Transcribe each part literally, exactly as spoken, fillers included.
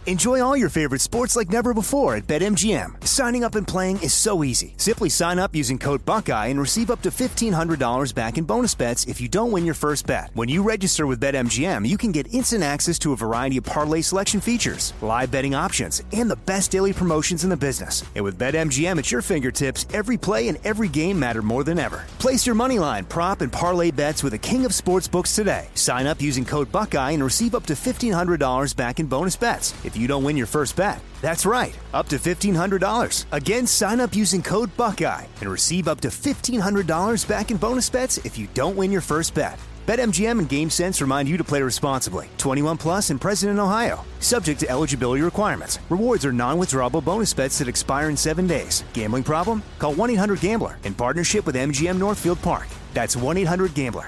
Enjoy all your favorite sports like never before at BetMGM. Signing up and playing is so easy. Simply sign up using code Buckeye and receive up to fifteen hundred dollars back in bonus bets if you don't win your first bet. When you register with BetMGM, you can get instant access to a variety of parlay selection features, live betting options, and the best daily promotions in the business. And with BetMGM at your fingertips, every play and every game matter more than ever. Place your moneyline, prop, and parlay bets with the king of sportsbooks today. Sign up using code Buckeye and receive up to fifteen hundred dollars back in bonus bets if you don't win your first bet. That's right, up to fifteen hundred dollars. Again, sign up using code Buckeye and receive up to fifteen hundred dollars back in bonus bets if you don't win your first bet. BetMGM and GameSense remind you to play responsibly. twenty-one plus and present in Ohio. Subject to eligibility requirements. Rewards are non-withdrawable bonus bets that expire in seven days. Gambling problem? Call one eight hundred gambler in partnership with M G M Northfield Park. That's one eight hundred gambler.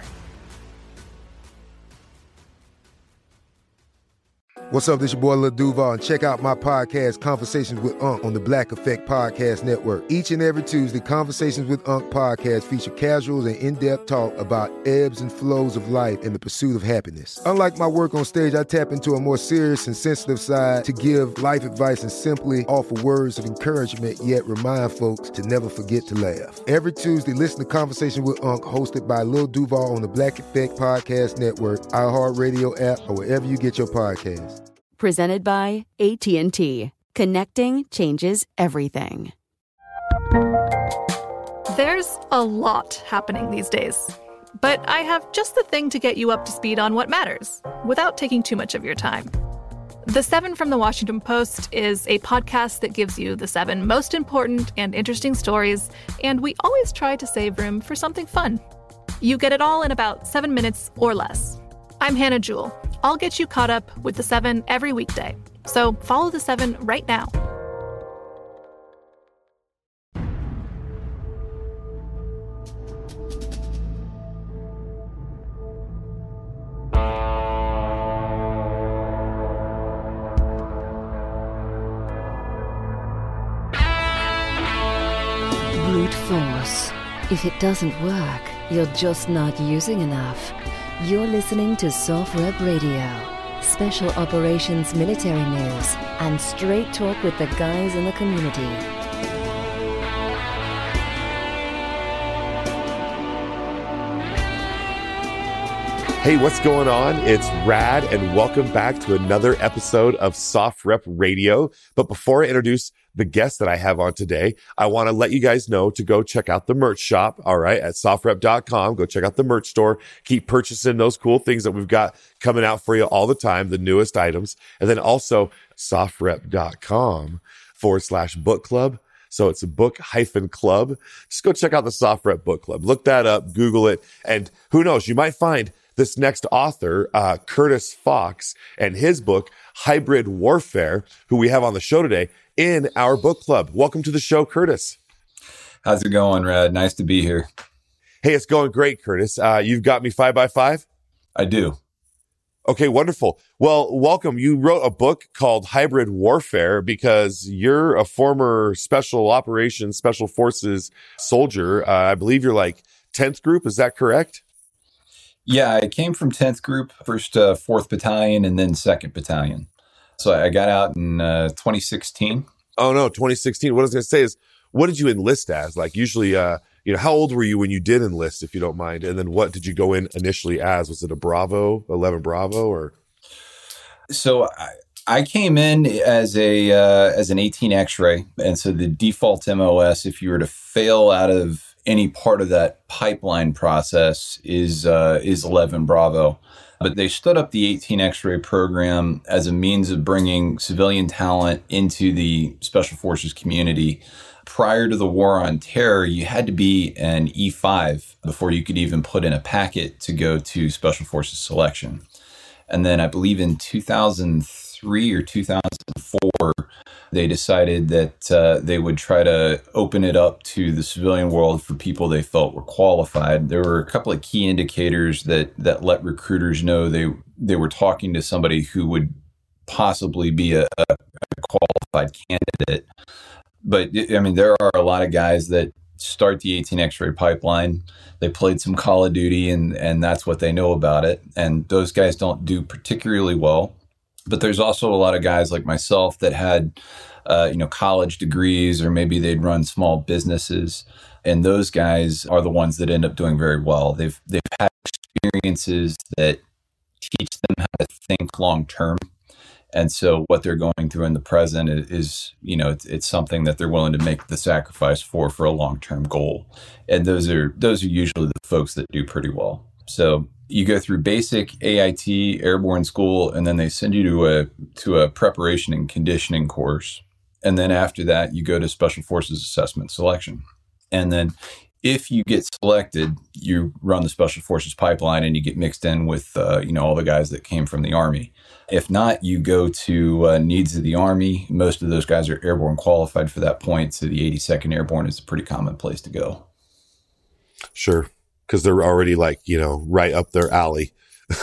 What's up, this your boy Lil Duval, and check out my podcast, Conversations with Unc, on the Black Effect Podcast Network. Each and every Tuesday, Conversations with Unc podcast feature casuals and in-depth talk about ebbs and flows of life and the pursuit of happiness. Unlike my work on stage, I tap into a more serious and sensitive side to give life advice and simply offer words of encouragement, yet remind folks to never forget to laugh. Every Tuesday, listen to Conversation with Unc, hosted by Lil Duval on the Black Effect Podcast Network, iHeartRadio app, or wherever you get your podcasts. Presented by A T and T. Connecting changes everything. There's a lot happening these days, but I have just the thing to get you up to speed on what matters without taking too much of your time. The Seven from the Washington Post is a podcast that gives you the seven most important and interesting stories, and we always try to save room for something fun. You get it all in about seven minutes or less. I'm Hannah Jewell. I'll get you caught up with The Seven every weekday. So follow The Seven right now. Brute force. If it doesn't work, you're just not using enough. You're listening to Soft Rep Radio, special operations military news, and straight talk with the guys in the community. Hey, what's going on? It's Rad, and welcome back to another episode of Soft Rep Radio. But before I introduce the guest that I have on today, I want to let you guys know to go check out the merch shop, all right, at soft rep dot com. Go check out the merch store. Keep purchasing those cool things that we've got coming out for you all the time, the newest items. And then also soft rep dot com forward slash book club. So it's a book hyphen club. Just go check out the Soft Rep Book Club. Look that up, Google it, and who knows, you might find this next author, uh, Curtis Fox, and his book, Hybrid Warfare, who we have on the show today, in our book club. Welcome to the show, Curtis. How's it going, Rad? Nice to be here. Hey, it's going great, Curtis. Uh, you've got me five by five? I do. Okay, wonderful. Well, welcome. You wrote a book called Hybrid Warfare because you're a former special operations, special forces soldier. Uh, I believe you're like tenth group. Is that correct? Yeah, I came from tenth Group, first uh, fourth Battalion, and then second Battalion. So I got out in uh, twenty sixteen. Oh, no, twenty sixteen. What I was going to say is, what did you enlist as? Like usually, uh, you know, how old were you when you did enlist, if you don't mind? And then what did you go in initially as? Was it a Bravo, eleven Bravo, or? So I, I came in as a uh, as an eighteen X-ray. And so the default M O S, if you were to fail out of any part of that pipeline process, is uh, is eleven Bravo. But they stood up the eighteen X-ray program as a means of bringing civilian talent into the Special Forces community. Prior to the War on Terror, you had to be an E five before you could even put in a packet to go to Special Forces selection. And then I believe in two thousand three or two thousand four, they decided that uh, they would try to open it up to the civilian world for people they felt were qualified. There were a couple of key indicators that that let recruiters know they they were talking to somebody who would possibly be a, a qualified candidate. But I mean, there are a lot of guys that start the eighteen X-ray pipeline. They played some Call of Duty, and and that's what they know about it. And those guys don't do particularly well. But there's also a lot of guys like myself that had, uh, you know, college degrees, or maybe they'd run small businesses. And those guys are the ones that end up doing very well. They've they've had experiences that teach them how to think long term. And so what they're going through in the present is, is you know, it's, it's something that they're willing to make the sacrifice for, for a long-term goal. And those are, those are usually the folks that do pretty well. So you go through basic A I T airborne school, and then they send you to a, to a preparation and conditioning course. And then after that, you go to Special Forces Assessment Selection. And then if you get selected, you run the Special Forces pipeline and you get mixed in with, uh, you know, all the guys that came from the Army. If not, you go to uh, needs of the Army. Most of those guys are airborne qualified for that point. So the eighty-second Airborne is a pretty common place to go. Sure. Because they're already like, you know, right up their alley.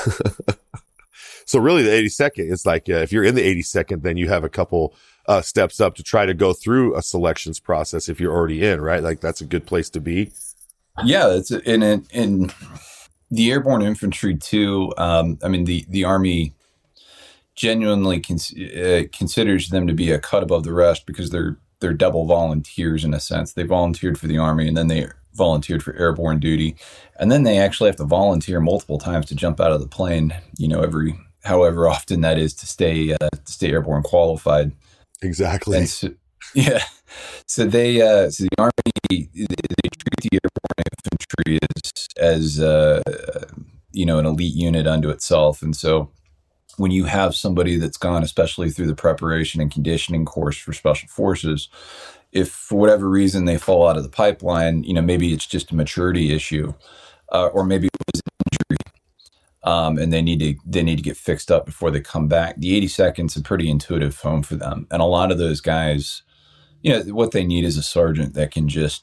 So really the eighty-second, it's like, uh, if you're in the eighty-second, then you have a couple uh, steps up to try to go through a selections process if you're already in, right? Like that's a good place to be. Yeah. It's in, in, in the airborne infantry too. Um, I mean, the, the Army genuinely cons- uh, considers them to be a cut above the rest because they're they're double volunteers in a sense. They volunteered for the Army, and then they volunteered for airborne duty, and then they actually have to volunteer multiple times to jump out of the plane. You know, every however often that is to stay uh, to stay airborne qualified. Exactly. And so, yeah. So they uh, so the Army they, they treat the airborne infantry as as uh, you know an elite unit unto itself, and so when you have somebody that's gone, especially through the preparation and conditioning course for Special Forces, if for whatever reason they fall out of the pipeline, you know, maybe it's just a maturity issue, uh, or maybe it was an injury, um, and they need to they need to get fixed up before they come back. The eighty-second's a pretty intuitive home for them, and a lot of those guys, you know, what they need is a sergeant that can just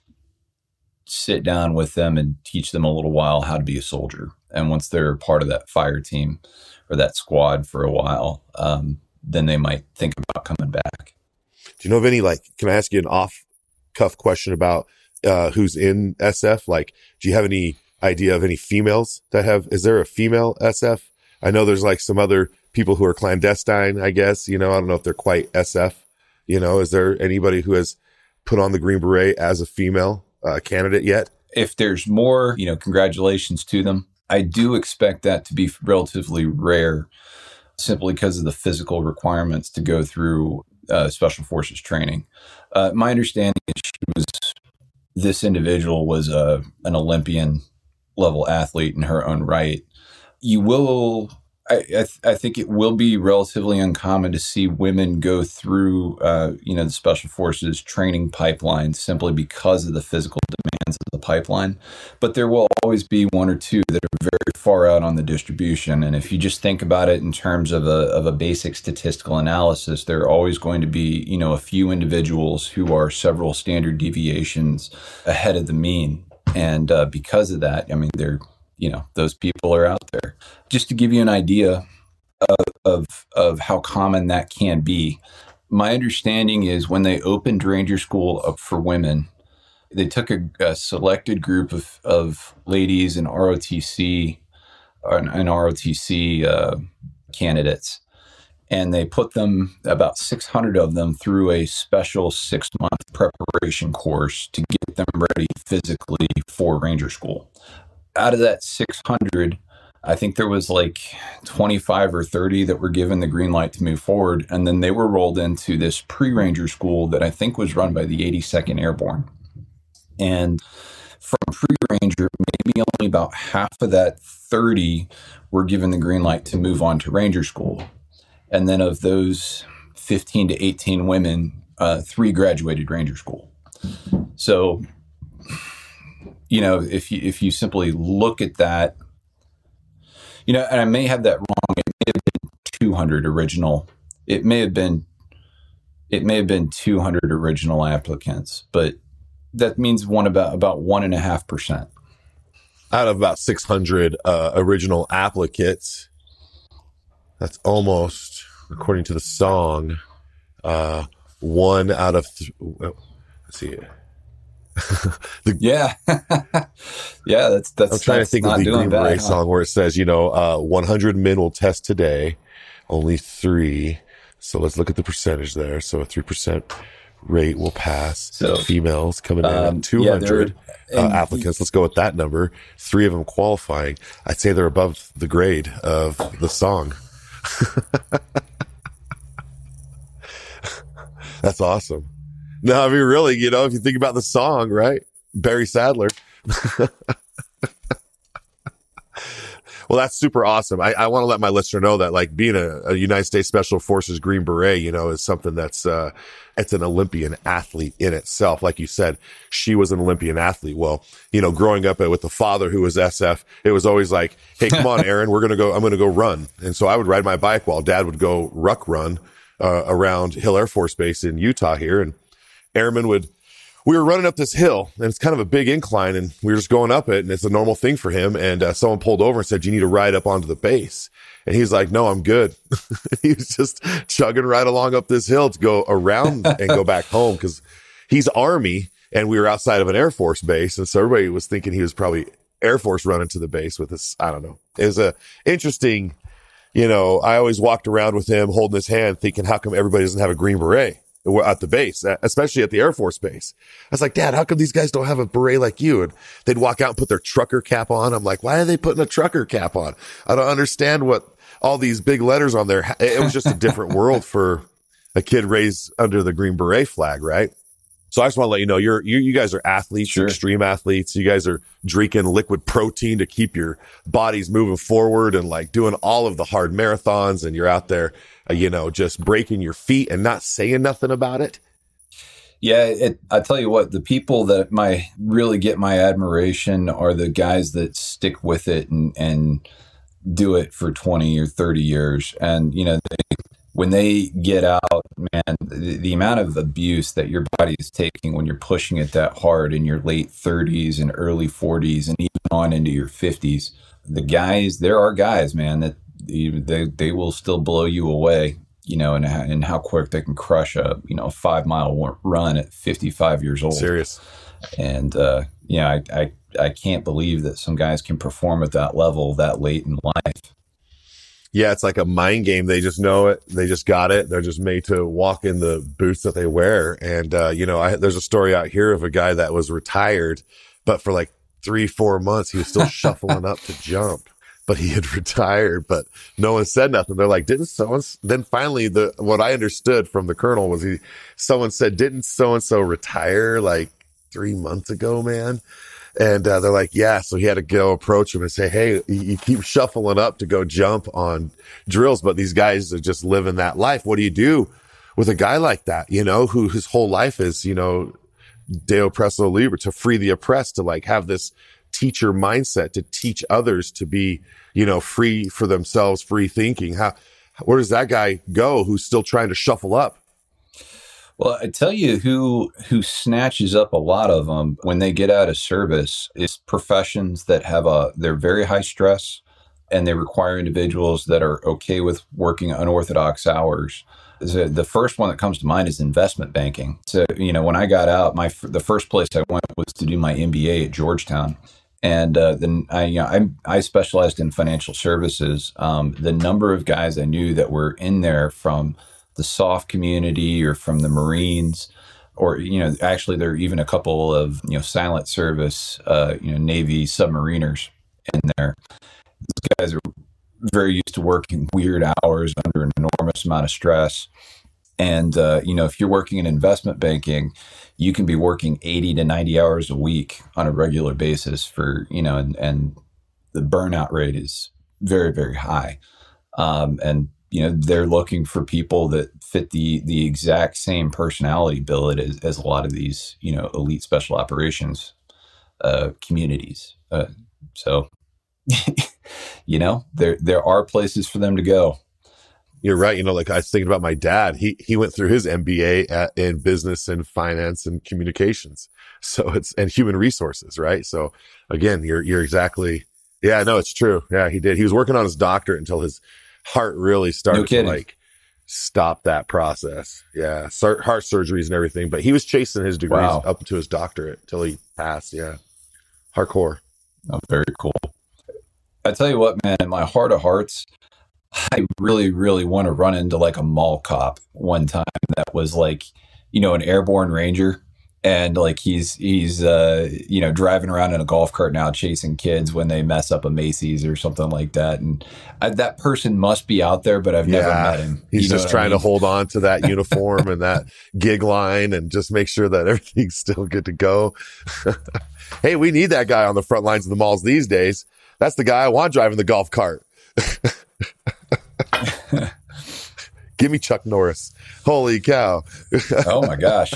sit down with them and teach them a little while how to be a soldier. And once they're part of that fire team or that squad for a while, um, then they might think about coming back. Do you know of any, like, can I ask you an off cuff question about uh, who's in S F? Like, do you have any idea of any females that have, is there a female S F? I know there's like some other people who are clandestine, I guess, you know, I don't know if they're quite S F, you know, is there anybody who has put on the Green Beret as a female uh, candidate yet? If there's more, you know, congratulations to them. I do expect that to be relatively rare simply because of the physical requirements to go through uh, Special Forces training. Uh, my understanding is she was, this individual was a, an Olympian level athlete in her own right. You will, I, I, th- I think it will be relatively uncommon to see women go through, uh, you know, the Special Forces training pipeline simply because of the physical demands of the pipeline. But there will always be one or two that are very far out on the distribution. And if you just think about it in terms of a of a basic statistical analysis, there are always going to be, you know, a few individuals who are several standard deviations ahead of the mean. And uh, because of that, I mean, they're, you know, those people are out there. Just to give you an idea of, of, of how common that can be, my understanding is when they opened Ranger School up for women, they took a, a selected group of, of ladies in R O T C and R O T C uh, candidates, and they put them, about six hundred of them, through a special six-month preparation course to get them ready physically for Ranger School. Out of that six hundred, I think there was like twenty-five or thirty that were given the green light to move forward. And then they were rolled into this pre-Ranger school that I think was run by the eighty-second Airborne. And from pre-Ranger, maybe only about half of that thirty were given the green light to move on to Ranger School. And then of those fifteen to eighteen women, uh, three graduated Ranger School. So, you know, if you if you simply look at that, you know, and I may have that wrong. It may have been two hundred original. It may have been, it may have been two hundred original applicants, but that means one about about one and a half percent out of about six hundred uh, original applicants. That's almost, according to the song, uh, one out of. Th- well, let's see. the, yeah, yeah. That's that's. I'm trying that's to think of the Green Beret huh? song where it says, you know, uh, one hundred men will test today, only three. So let's look at the percentage there. So a three percent rate will pass. So females coming in um, at two hundred yeah, uh, applicants. Let's go with that number. Three of them qualifying. I'd say they're above the grade of the song. That's awesome. No, I mean, really, you know, if you think about the song, right? Barry Sadler. Well, that's super awesome. I, I want to let my listener know that, like, being a, a United States Special Forces Green Beret, you know, is something that's, uh, it's an Olympian athlete in itself. Like you said, she was an Olympian athlete. Well, you know, growing up with a father who was S F, it was always like, hey, come on, Aaron, we're going to go, I'm going to go run. And so I would ride my bike while dad would go ruck run, uh, around Hill Air Force Base in Utah here. And airmen would, we were running up this hill and it's kind of a big incline and we were just going up it and it's a normal thing for him. And uh, someone pulled over and said, you need to ride up onto the base. And he's like, no, I'm good. He was just chugging right along up this hill to go around and go back home because he's Army and we were outside of an Air Force base. And so everybody was thinking he was probably Air Force running to the base with this. I don't know. It was a interesting, you know, I always walked around with him holding his hand thinking, how come everybody doesn't have a Green Beret at the base, especially at the Air Force base? I was like, Dad, how come these guys don't have a beret like you? And they'd walk out and put their trucker cap on. I'm like, why are they putting a trucker cap on? I don't understand what all these big letters on there. It was just a different world for a kid raised under the Green Beret flag, right? So I just want to let you know, you're, you, you guys are athletes, sure. Extreme athletes. You guys are drinking liquid protein to keep your bodies moving forward and like doing all of the hard marathons. And you're out there, uh, you know, just breaking your feet and not saying nothing about it. Yeah. It, I tell you what, the people that my really get my admiration are the guys that stick with it and, and do it for twenty or thirty years. And, you know, they, when they get out, man, the, the amount of abuse that your body is taking when you're pushing it that hard in your late thirties and early forties and even on into your fifties, the guys, there are guys, man, that they, they will still blow you away, you know, and, and how quick they can crush a, you know, five mile run at fifty-five years old. Serious. And, uh, yeah, I, I, I can't believe that some guys can perform at that level that late in life. Yeah, it's like a mind game. They just know it. They just got it. They're just made to walk in the boots that they wear. And, uh, you know, I, there's a story out here of a guy that was retired, but for like three, four months, he was still shuffling up to jump, but he had retired, but no one said nothing. They're like, didn't someone, then finally the, what I understood from the colonel was he, someone said, didn't so-and-so retire like three months ago, man? And uh, they're like, yeah. So he had to go approach him and say, hey, you keep shuffling up to go jump on drills, but these guys are just living that life. What do you do with a guy like that, you know, who his whole life is, you know, Deo Presso Libre, to free the oppressed, to like have this teacher mindset, to teach others to be, you know, free for themselves, free thinking. How, where does that guy go who's still trying to shuffle up? Well, I tell you who who snatches up a lot of them when they get out of service is professions that have a, they're very high stress and they require individuals that are okay with working unorthodox hours. So the first one that comes to mind is investment banking. So, you know, when I got out, my the first place I went was to do my M B A at Georgetown. And uh, then I, you know, I, I specialized in financial services. Um, the number of guys I knew that were in there from the soft community or from the Marines, or, you know, actually there are even a couple of, you know, silent service, uh, you know, Navy submariners in there. These guys are very used to working weird hours under an enormous amount of stress. And, uh, you know, if you're working in investment banking, you can be working eighty to ninety hours a week on a regular basis for, you know, and, and the burnout rate is very, very high. Um, and, you know, they're looking for people that fit the the exact same personality billet as, as a lot of these, you know, elite special operations uh, communities. Uh, so, you know, there there are places for them to go. You're right. You know, like I was thinking about my dad. He he went through his M B A at, in business and finance and communications. So it's and human resources, right? So again, you're you're exactly yeah. No, it's true. Yeah, he did. He was working on his doctorate until his heart really started no to like stop that process. Yeah. Sur- heart surgeries and everything, but he was chasing his degrees wow. up to his doctorate till he passed. Yeah. Hardcore. Oh, very cool. I tell you what, man, in my heart of hearts, I really, really want to run into like a mall cop one time that was like, you know, an airborne ranger. And like he's, he's uh, you know, driving around in a golf cart now chasing kids when they mess up a Macy's or something like that. And I, that person must be out there, but I've never yeah, met him. He's you know just trying I mean? to hold on to that uniform and that gig line and just make sure that everything's still good to go. Hey, we need that guy on the front lines of the malls these days. That's the guy I want driving the golf cart. Give me Chuck Norris. Holy cow. Oh my gosh.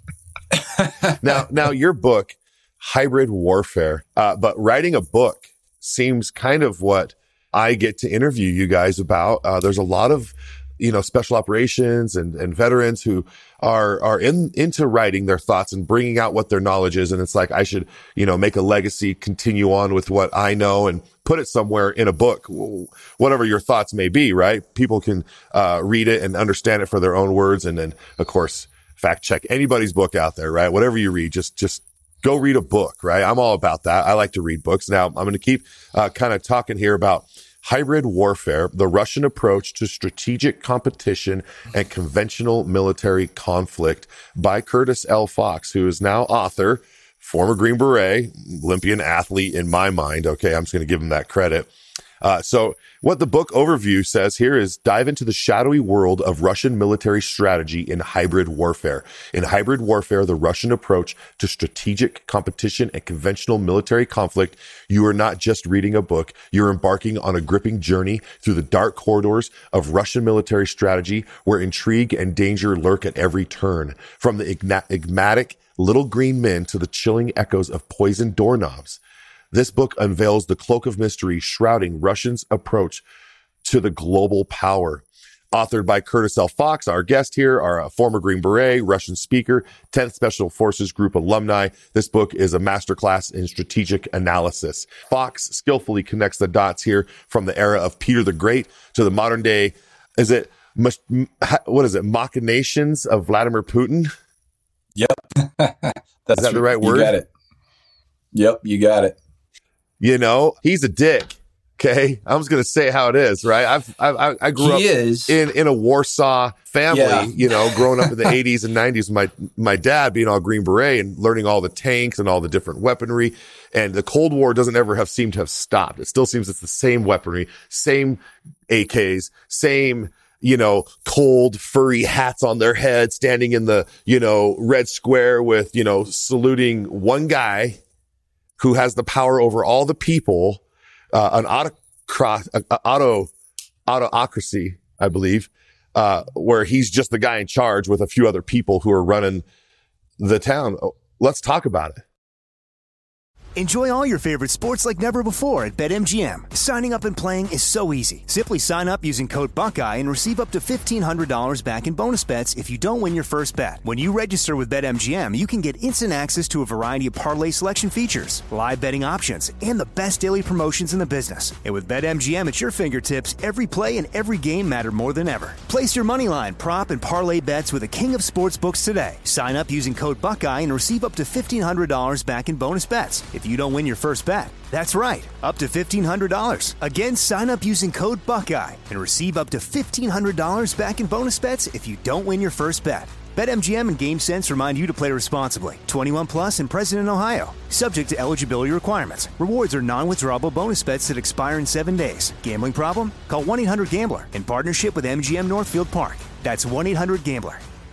now, now your book, Hybrid Warfare, uh, but writing a book seems kind of what I get to interview you guys about. Uh, there's a lot of, you know, special operations and, and veterans who are, are in, into writing their thoughts and bringing out what their knowledge is. And it's like, I should, you know, make a legacy, continue on with what I know and put it somewhere in a book, whatever your thoughts may be, right? People can, uh, read it and understand it for their own words. And then, of course, fact check anybody's book out there, right? Whatever you read, just, just go read a book, right? I'm all about that. I like to read books. Now I'm going to keep, uh, kind of talking here about Hybrid Warfare, the Russian approach to strategic competition and conventional military conflict by Curtis L. Fox, who is now author, former Green Beret, Olympian athlete in my mind. Okay. I'm just going to give him that credit. Uh, so what the book overview says here is dive into the shadowy world of Russian military strategy in hybrid warfare. In hybrid warfare, the Russian approach to strategic competition and conventional military conflict, you are not just reading a book, you're embarking on a gripping journey through the dark corridors of Russian military strategy where intrigue and danger lurk at every turn. From the enigmatic little green men to the chilling echoes of poisoned doorknobs. This book unveils the cloak of mystery shrouding Russia's approach to the global power. Authored by Curtis L. Fox, our guest here, are a former Green Beret, Russian speaker, tenth Special Forces Group alumni. This book is a masterclass in strategic analysis. Fox skillfully connects the dots here from the era of Peter the Great to the modern day, is it, what is it, machinations of Vladimir Putin? Yep. That's is that the right word? You got it. Yep, you got it. You know, he's a dick. Okay. I'm just going to say how it is, right? I've, I, I grew he up is. in, in a Warsaw family, yeah. you know, growing up in the eighties and nineties, my, my dad being all Green Beret and learning all the tanks and all the different weaponry. And the Cold War doesn't ever have seemed to have stopped. It still seems it's the same weaponry, same A Ks, same, you know, cold furry hats on their head, standing in the, you know, red square with, you know, saluting one guy who has the power over all the people, uh, an autocrat, uh, auto, autocracy, I believe, uh, where he's just the guy in charge with a few other people who are running the town. Let's talk about it. Enjoy all your favorite sports like never before at BetMGM. Signing up and playing is so easy. Simply sign up using code Buckeye and receive up to fifteen hundred dollars back in bonus bets if you don't win your first bet. When you register with BetMGM, you can get instant access to a variety of parlay selection features, live betting options, and the best daily promotions in the business. And with BetMGM at your fingertips, every play and every game matter more than ever. Place your moneyline, prop, and parlay bets with the king of sportsbooks today. Sign up using code Buckeye and receive up to fifteen hundred dollars back in bonus bets if you don't win your first bet. That's right, up to fifteen hundred dollars. Again, sign up using code Buckeye and receive up to fifteen hundred dollars back in bonus bets if you don't win your first bet. BetMGM and GameSense remind you to play responsibly. twenty-one plus and present in Ohio. Subject to eligibility requirements. Rewards are non-withdrawable bonus bets that expire in seven days. Gambling problem? Call one eight hundred gambler in partnership with M G M Northfield Park. That's one eight hundred gambler.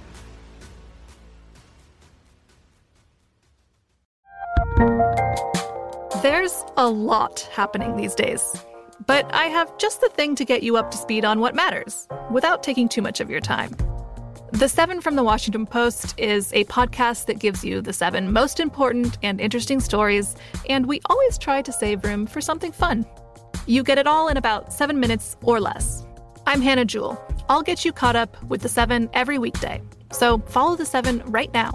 There's a lot happening these days, but I have just the thing to get you up to speed on what matters without taking too much of your time. The Seven from the Washington Post is a podcast that gives you the seven most important and interesting stories, and we always try to save room for something fun. You get it all in about seven minutes or less. I'm Hannah Jewell. I'll get you caught up with the seven every weekday. So follow the seven right now.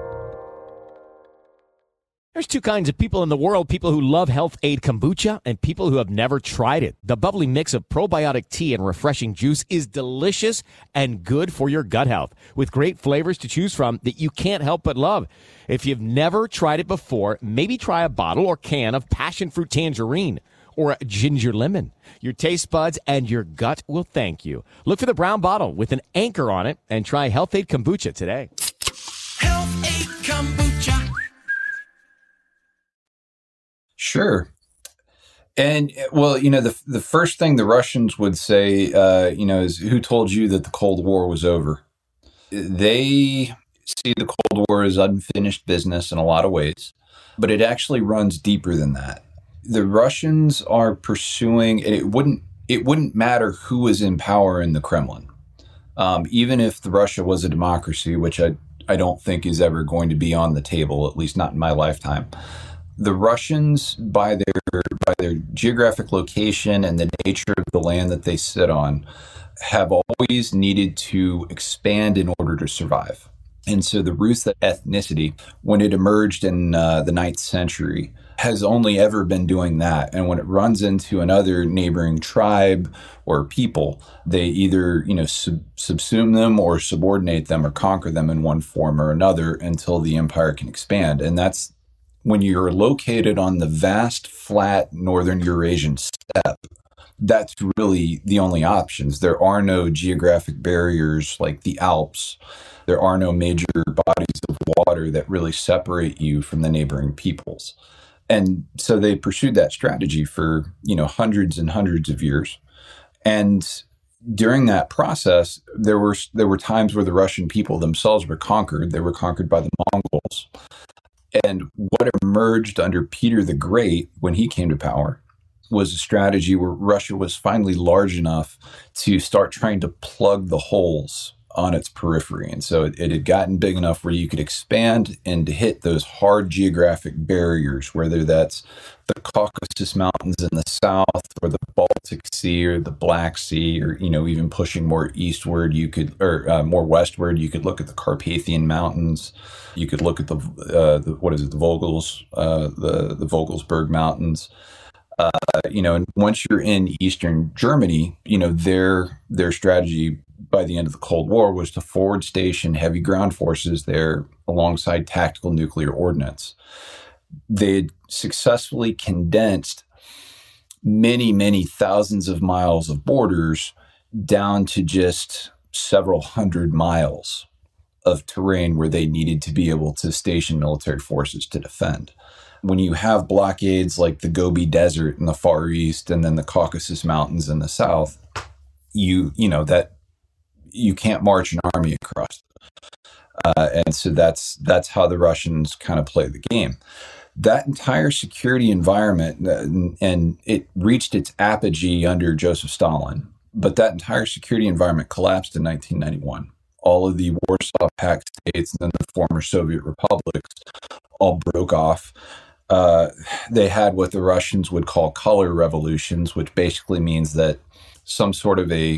There's two kinds of people in the world, people who love Health Aid Kombucha and people who have never tried it. The bubbly mix of probiotic tea and refreshing juice is delicious and good for your gut health, with great flavors to choose from that you can't help but love. If you've never tried it before, maybe try a bottle or can of passion fruit tangerine or ginger lemon. Your taste buds and your gut will thank you. Look for the brown bottle with an anchor on it and try Health-Ade Kombucha today. Health-Ade Kombucha. Sure. And, well, you know, the the first thing the Russians would say, uh, you know, is who told you that the Cold War was over? They see the Cold War as unfinished business in a lot of ways, but it actually runs deeper than that. The Russians are pursuing, it wouldn't it wouldn't matter who was in power in the Kremlin. Um, even if the Russia was a democracy, which I, I don't think is ever going to be on the table, at least not in my lifetime. The Russians, by their by their geographic location and the nature of the land that they sit on, have always needed to expand in order to survive. And so the Rus ethnicity, when it emerged in uh, the ninth century, has only ever been doing that. And when it runs into another neighboring tribe or people, they either, you know, sub- subsume them or subordinate them or conquer them in one form or another until the empire can expand. And that's when you're located on the vast, flat northern Eurasian steppe. That's really the only options. There are no geographic barriers like the Alps. There are no major bodies of water that really separate you from the neighboring peoples. And so they pursued that strategy for, you know, hundreds and hundreds of years. And during that process, there were there were times where the Russian people themselves were conquered. They were conquered by the Mongols. And what emerged under Peter the Great when he came to power was a strategy where Russia was finally large enough to start trying to plug the holes on its periphery. And so it, it had gotten big enough where you could expand and to hit those hard geographic barriers, whether that's the Caucasus Mountains in the south or the Baltic Sea or the Black Sea, or, you know, even pushing more eastward, you could, or uh, more westward, you could look at the Carpathian Mountains. You could look at the, uh, the what is it, the Vogels, uh, the, the Vogelsberg Mountains. Uh, you know, and once you're in Eastern Germany, you know, their their strategy by the end of the Cold War was to forward station heavy ground forces there alongside tactical nuclear ordnance. They had successfully condensed many, many thousands of miles of borders down to just several hundred miles of terrain where they needed to be able to station military forces to defend. When you have blockades like the Gobi Desert in the Far East and then the Caucasus Mountains in the South, you you know that you can't march an army across. Uh, and so that's that's how the Russians kind of play the game. That entire security environment, and, and it reached its apogee under Joseph Stalin, but that entire security environment collapsed in nineteen ninety-one. All of the Warsaw Pact states and then the former Soviet republics all broke off. Uh, they had what the Russians would call color revolutions, which basically means that some sort of a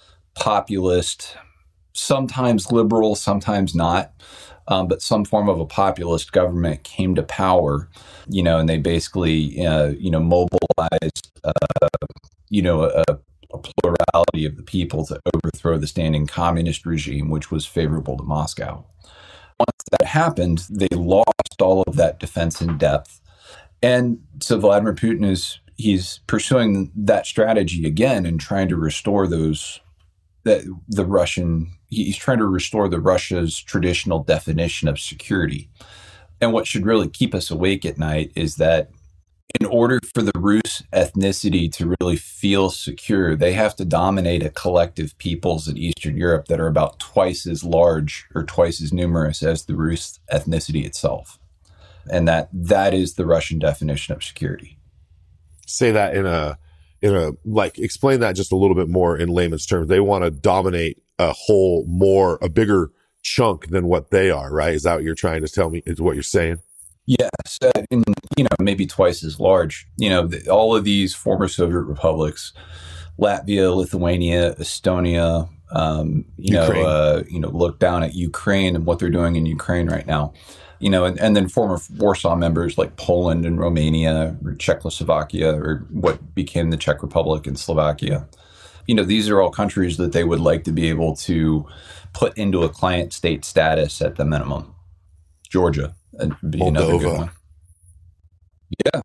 populist, sometimes liberal, sometimes not, um, but some form of a populist government came to power, you know, and they basically, uh, you know, mobilized, uh, you know, a, a plurality of the people to overthrow the standing communist regime, which was favorable to Moscow. Once that happened, they lost all of that defense in depth. And so Vladimir Putin is, he's pursuing that strategy again and trying to restore those, that the Russian, he's trying to restore the Russia's traditional definition of security. And what should really keep us awake at night is that in order for the Rus ethnicity to really feel secure, they have to dominate a collective peoples in Eastern Europe that are about twice as large or twice as numerous as the Rus ethnicity itself. And that that is the Russian definition of security. Say that in a, in a, like, explain that just a little bit more in layman's terms. They want to dominate a whole more, a bigger chunk than what they are, right? Is that what you're trying to tell me, is what you're saying? Yes, uh, and, you know, maybe twice as large. You know, the, all of these former Soviet republics, Latvia, Lithuania, Estonia, um, you Ukraine. know, uh, you know, look down at Ukraine and what they're doing in Ukraine right now. You know, and, and then former Warsaw members like Poland and Romania or Czechoslovakia or what became the Czech Republic and Slovakia. You know, these are all countries that they would like to be able to put into a client state status at the minimum. Georgia would be Moldova. Another good one. Yeah.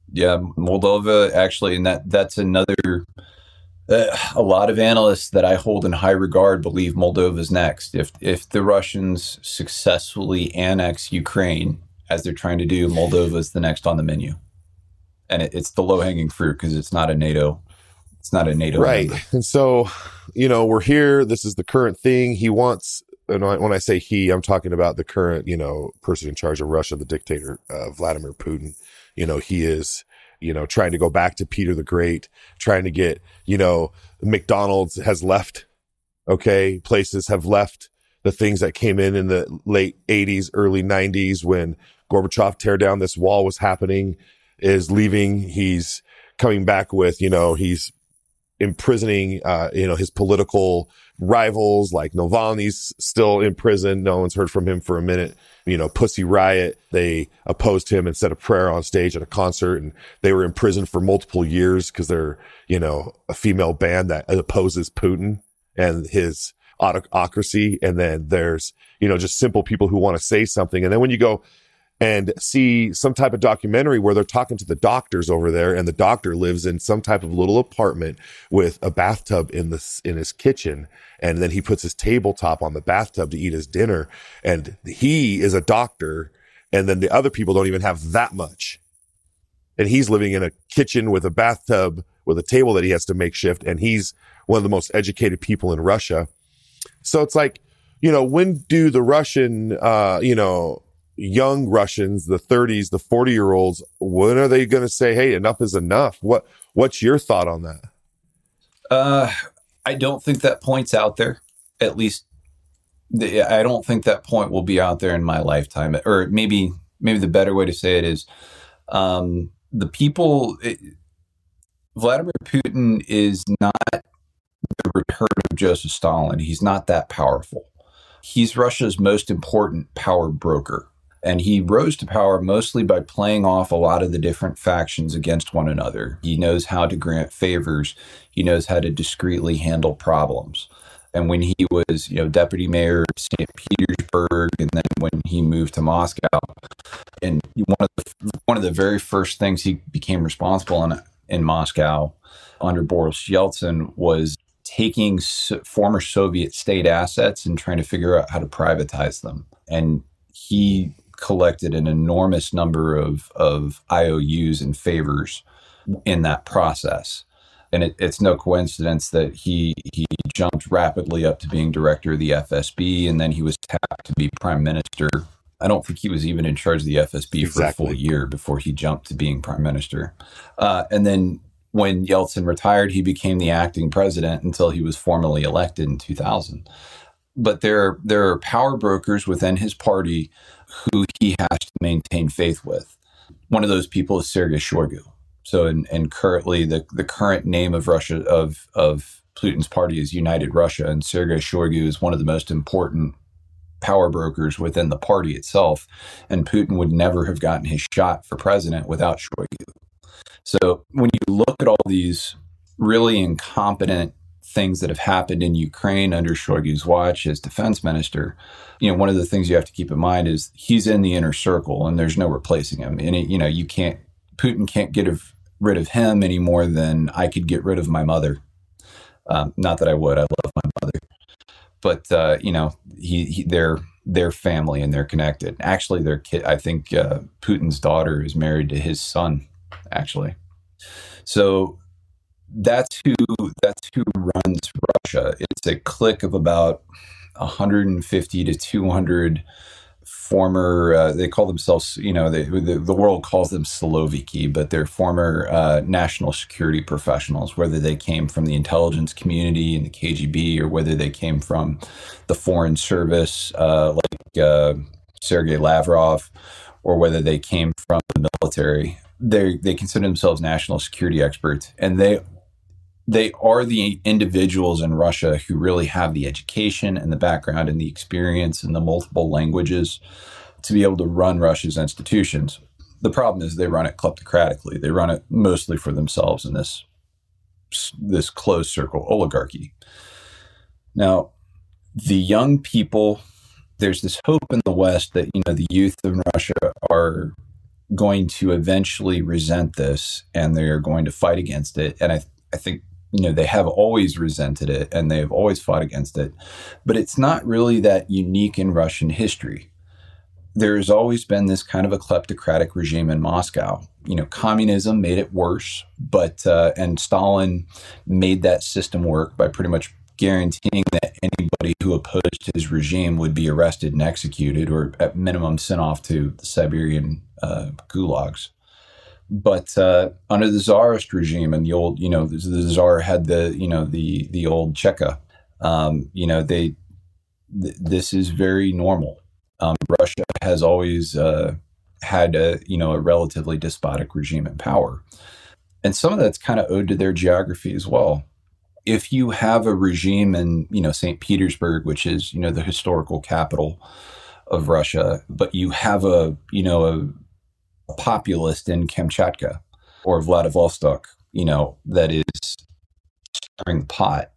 Yeah, Moldova actually, and that that's another. Uh, a lot of analysts that I hold in high regard believe Moldova's next. If if the Russians successfully annex Ukraine, as they're trying to do, Moldova's the next on the menu, and it, it's the low hanging fruit because it's not a NATO. It's not a NATO right. member. And so, you know, we're here. This is the current thing. He wants. And when I say he, I'm talking about the current, you know, person in charge of Russia, the dictator, uh, Vladimir Putin. You know, he is, you know, trying to go back to Peter the Great, trying to get, you know, McDonald's has left. Okay. Places have left the things that came in in the late eighties, early nineties when Gorbachev tear down this wall was happening, is leaving. He's coming back with, you know, he's imprisoning, uh, you know, his political rivals, like Navalny's still in prison. No one's heard from him for a minute. You know, Pussy Riot, they opposed him and said a prayer on stage at a concert, and they were in prison for multiple years because they're, you know, a female band that opposes Putin and his autocracy. And then there's, you know, just simple people who want to say something. And then when you go and see some type of documentary where they're talking to the doctors over there, and the doctor lives in some type of little apartment with a bathtub in the, in his kitchen. And then he puts his tabletop on the bathtub to eat his dinner. And he is a doctor. And then the other people don't even have that much. And he's living in a kitchen with a bathtub with a table that he has to make shift. And he's one of the most educated people in Russia. So it's like, you know, when do the Russian, uh, you know, young Russians, the thirties, the forty year olds, when are they going to say, hey, enough is enough? What, what's your thought on that? Uh, I don't think that point's out there. At least the, I don't think that point will be out there in my lifetime. Or maybe, maybe the better way to say it is, um, the people, it, Vladimir Putin is not the return of Joseph Stalin. He's not that powerful. He's Russia's most important power broker. And he rose to power mostly by playing off a lot of the different factions against one another. He knows how to grant favors. He knows how to discreetly handle problems. And when he was, you know, deputy mayor of Saint Petersburg, and then when he moved to Moscow, and one of the, one of the very first things he became responsible in, in Moscow under Boris Yeltsin was taking so, former Soviet state assets and trying to figure out how to privatize them. And he collected an enormous number of, of I O Us and favors in that process. And it, it's no coincidence that he he jumped rapidly up to being director of the F S B, and then he was tapped to be prime minister. I don't think he was even in charge of the F S B exactly. for a full year before he jumped to being prime minister. Uh, and then when Yeltsin retired, he became the acting president until he was formally elected in two thousand. But there, there are power brokers within his party who he has to maintain faith with. One of those people is Sergei Shoigu. So, and, and currently, the, the current name of Russia of of Putin's party is United Russia, and Sergei Shoigu is one of the most important power brokers within the party itself. And Putin would never have gotten his shot for president without Shoigu. So, when you look at all these really incompetent things that have happened in Ukraine under Shoigu's watch as defense minister, you know, one of the things you have to keep in mind is he's in the inner circle, and there's no replacing him. And it, you know, you can't. Putin can't get of, rid of him any more than I could get rid of my mother. Um, not that I would. I love my mother, but uh, you know, he, he they're they're family and they're connected. Actually, their kid. I think uh, Putin's daughter is married to his son. Actually, so that's who that's who runs Russia. It's a clique of about one hundred fifty to two hundred former, uh, they call themselves, you know, they, the, the world calls them Siloviki, but they're former uh, national security professionals, whether they came from the intelligence community and the K G B, or whether they came from the foreign service, uh, like uh, Sergei Lavrov, or whether they came from the military. They they consider themselves national security experts, and they They are the individuals in Russia who really have the education and the background and the experience and the multiple languages to be able to run Russia's institutions. The problem is they run it kleptocratically. They run it mostly for themselves in this, this closed circle oligarchy. Now, the young people, there's this hope in the West that, you know, the youth in Russia are going to eventually resent this, and they're going to fight against it. And I, I think, you know, they have always resented it, and they have always fought against it. But it's not really that unique in Russian history. There has always been this kind of a kleptocratic regime in Moscow. You know, communism made it worse, but uh, and Stalin made that system work by pretty much guaranteeing that anybody who opposed his regime would be arrested and executed, or at minimum sent off to the Siberian uh, gulags. But uh, under the Tsarist regime and the old, you know, the, the Tsar had the, you know, the the old Cheka. Um, you know, they th- this is very normal. Um, Russia has always uh, had a, you know, a relatively despotic regime in power, and some of that's kind of owed to their geography as well. If you have a regime in, you know, Saint Petersburg, which is, you know, the historical capital of Russia, but you have a, you know, a, a populist in Kamchatka or Vladivostok, you know, that is stirring the pot,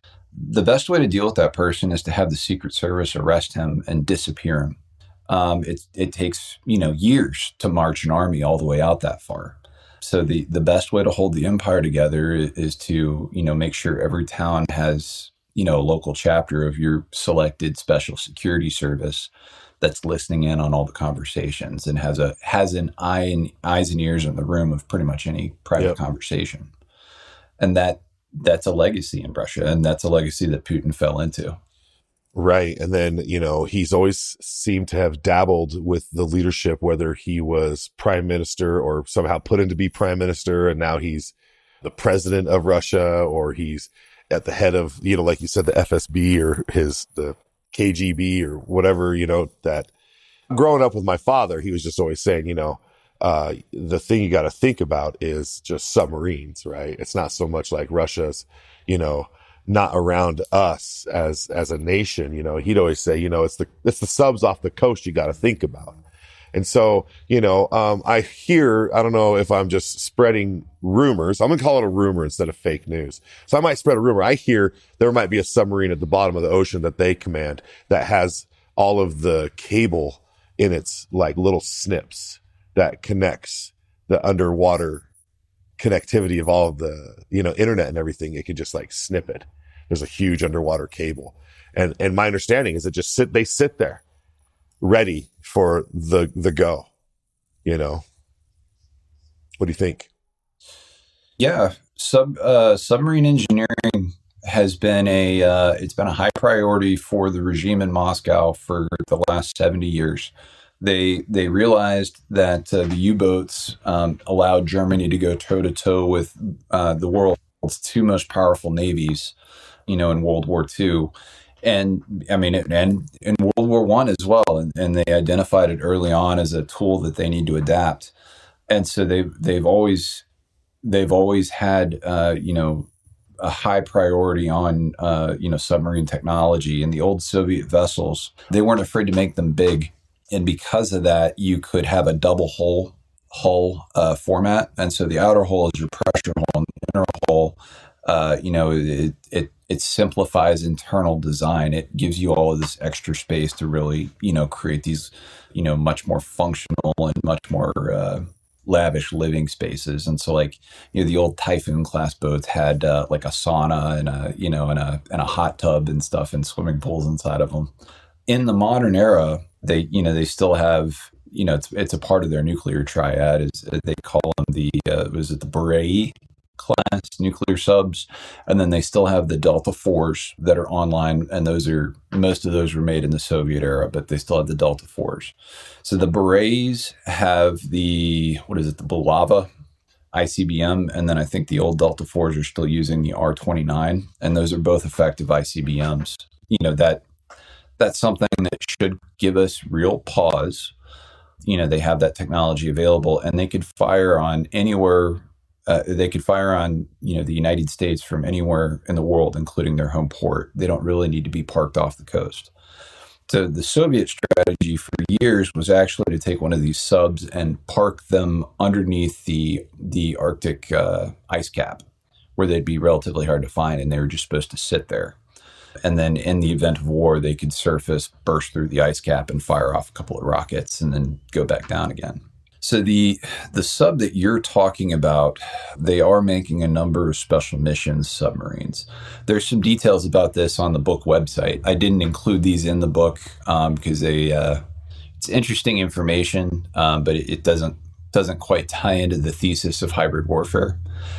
the best way to deal with that person is to have the Secret Service arrest him and disappear him. Um, it, it takes, you know, years to march an army all the way out that far. So the, the best way to hold the empire together is to, you know, make sure every town has, you know, a local chapter of your selected special security service that's listening in on all the conversations and has a has an eye and eyes and ears in the room of pretty much any private yep. conversation. And that that's a legacy in Russia, and that's a legacy that Putin fell into. Right. And then, you know, he's always seemed to have dabbled with the leadership, whether he was prime minister or somehow put in to be prime minister. And now he's the president of Russia, or he's at the head of, you know, like you said, the F S B or his, the K G B or whatever, you know, that growing up with my father, he was just always saying, you know, uh, the thing you got to think about is just submarines, right? It's not so much like Russia's, you know, not around us as, as a nation. You know, he'd always say, you know, it's the, it's the subs off the coast you got to think about. And so, you know, um, I hear, I don't know if I'm just spreading rumors. I'm going to call it a rumor instead of fake news. So I might spread a rumor. I hear there might be a submarine at the bottom of the ocean that they command that has all of the cable in its like little snips that connects the underwater connectivity of all of the, you know, internet and everything. It could just like snip it. There's a huge underwater cable. And, and my understanding is it just sit, they sit there ready for the, the go, you know. What do you think? Yeah. Sub, uh, submarine engineering has been a, uh, it's been a high priority for the regime in Moscow for the last seventy years. They they realized that uh, the U-boats um, allowed Germany to go toe-to-toe with uh, the world's two most powerful navies, you know, in World War Two. And I mean, it, and in World War One as well. And, and they identified it early on as a tool that they need to adapt. And so they've, they've always, they've always had, uh, you know, a high priority on, uh, you know, submarine technology. And the old Soviet vessels, they weren't afraid to make them big. And because of that, you could have a double hull hull uh, format. And so the outer hull is your pressure hull, and the inner hull, uh, you know, it, it it simplifies internal design. It gives you all of this extra space to really, you know, create these, you know, much more functional and much more uh, lavish living spaces. And so, like, you know, the old Typhoon class boats had uh, like a sauna and a, you know, and a and a hot tub and stuff, and swimming pools inside of them. In the modern era, they, you know, they still have, you know, it's it's a part of their nuclear triad. Is they call them the uh, was it the Borei class nuclear subs, and then they still have the Delta fours that are online, and those are most of those were made in the Soviet era, but they still have the Delta fours. So the Boreis have the what is it the Bulava I C B M, and then I think the old Delta fours are still using the R twenty-nine, and those are both effective I C B Ms. You know, that. That's something that should give us real pause. You know, they have that technology available, and they could fire on anywhere. Uh, they could fire on, you know, the United States from anywhere in the world, including their home port. They don't really need to be parked off the coast. So the Soviet strategy for years was actually to take one of these subs and park them underneath the the Arctic uh, ice cap, where they'd be relatively hard to find, and they were just supposed to sit there. And then in the event of war, they could surface, burst through the ice cap, and fire off a couple of rockets and then go back down again. So the the sub that you're talking about, they are making a number of special missions submarines. There's some details about this on the book website. I didn't include these in the book um, because they uh, it's interesting information, um, but it, it doesn't doesn't quite tie into the thesis of hybrid warfare.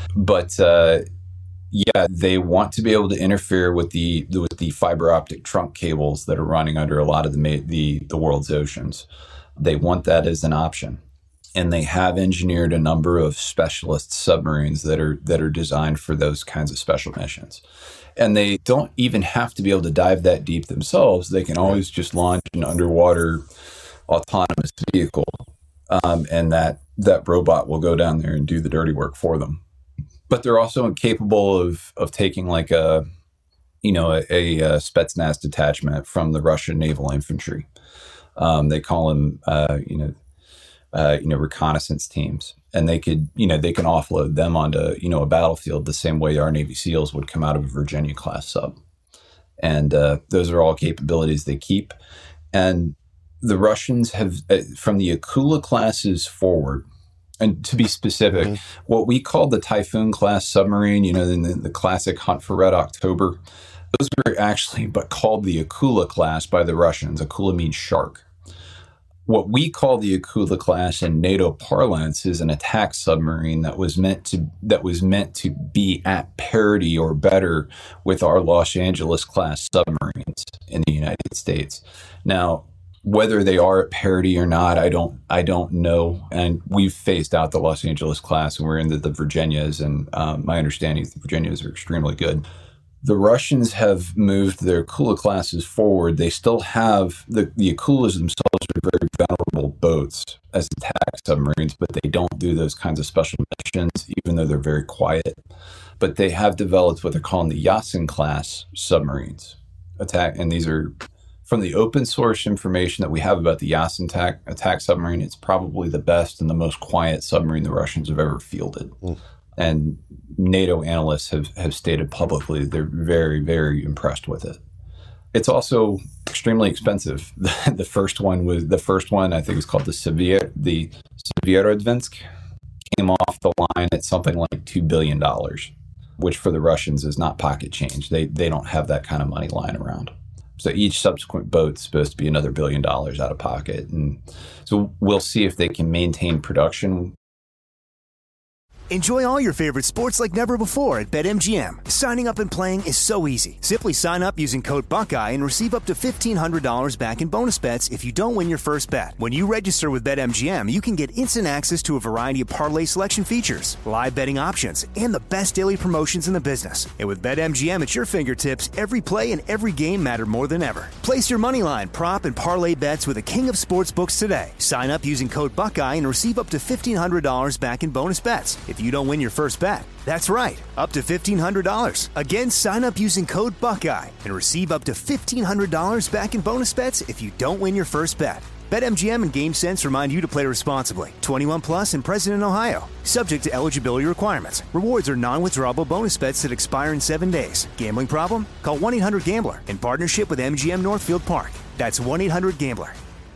But uh, yeah, they want to be able to interfere with the with the fiber optic trunk cables that are running under a lot of the the, the world's oceans. They want that as an option. And they have engineered a number of specialist submarines that are that are designed for those kinds of special missions. And they don't even have to be able to dive that deep themselves. They can always just launch an underwater autonomous vehicle, um, and that that robot will go down there and do the dirty work for them. But they're also incapable of of taking like a, you know, a, a Spetsnaz detachment from the Russian naval infantry. Um, they call them, uh, you know. Uh, you know, reconnaissance teams, and they could, you know, they can offload them onto, you know, a battlefield the same way our Navy SEALs would come out of a Virginia class sub. And uh, those are all capabilities they keep. And the Russians have, uh, from the Akula classes forward, and to be specific, mm-hmm. what we call the Typhoon class submarine, you know, the, the classic Hunt for Red October, those were actually but called the Akula class by the Russians. Akula means shark. What we call the Akula class in NATO parlance is an attack submarine that was meant to that was meant to be at parity or better with our Los Angeles class submarines in the United States. Now, whether they are at parity or not, I don't I don't know. And we've phased out the Los Angeles class, and we're into the Virginias. And um, my understanding is the Virginias are extremely good. The Russians have moved their Akula classes forward. They still have, the, the Akulas themselves are very venerable boats as attack submarines, but they don't do those kinds of special missions, even though they're very quiet. But they have developed what they're calling the Yasin class submarines. Attack, and these are, from the open source information that we have about the Yasin attack, attack submarine, it's probably the best and the most quiet submarine the Russians have ever fielded. Mm. And NATO analysts have, have stated publicly they're very, very impressed with it. It's also extremely expensive. The, the first one was the first one I think was called the Sevier, the Sevierodvinsk, came off the line at something like two billion dollars, which for the Russians is not pocket change. They they don't have that kind of money lying around. So each subsequent boat's supposed to be another billion dollars out of pocket. And so we'll see if they can maintain production. Enjoy all your favorite sports like never before at BetMGM. Signing up and playing is so easy. Simply sign up using code Buckeye and receive up to fifteen hundred dollars back in bonus bets if you don't win your first bet. When you register with BetMGM, you can get instant access to a variety of parlay selection features, live betting options, and the best daily promotions in the business. And with BetMGM at your fingertips, every play and every game matter more than ever. Place your moneyline, prop, and parlay bets with the king of sportsbooks today. Sign up using code Buckeye and receive up to fifteen hundred dollars back in bonus bets if you don't win your first bet. That's right, up to fifteen hundred dollars. Again, sign up using code Buckeye and receive up to fifteen hundred dollars back in bonus bets if you don't win your first bet. BetMGM and GameSense remind you to play responsibly. twenty-one plus and present in Ohio. Subject to eligibility requirements. Rewards are non-withdrawable bonus bets that expire in seven days. Gambling problem? Call one eight hundred gambler in partnership with M G M Northfield Park. That's one eight hundred gambler.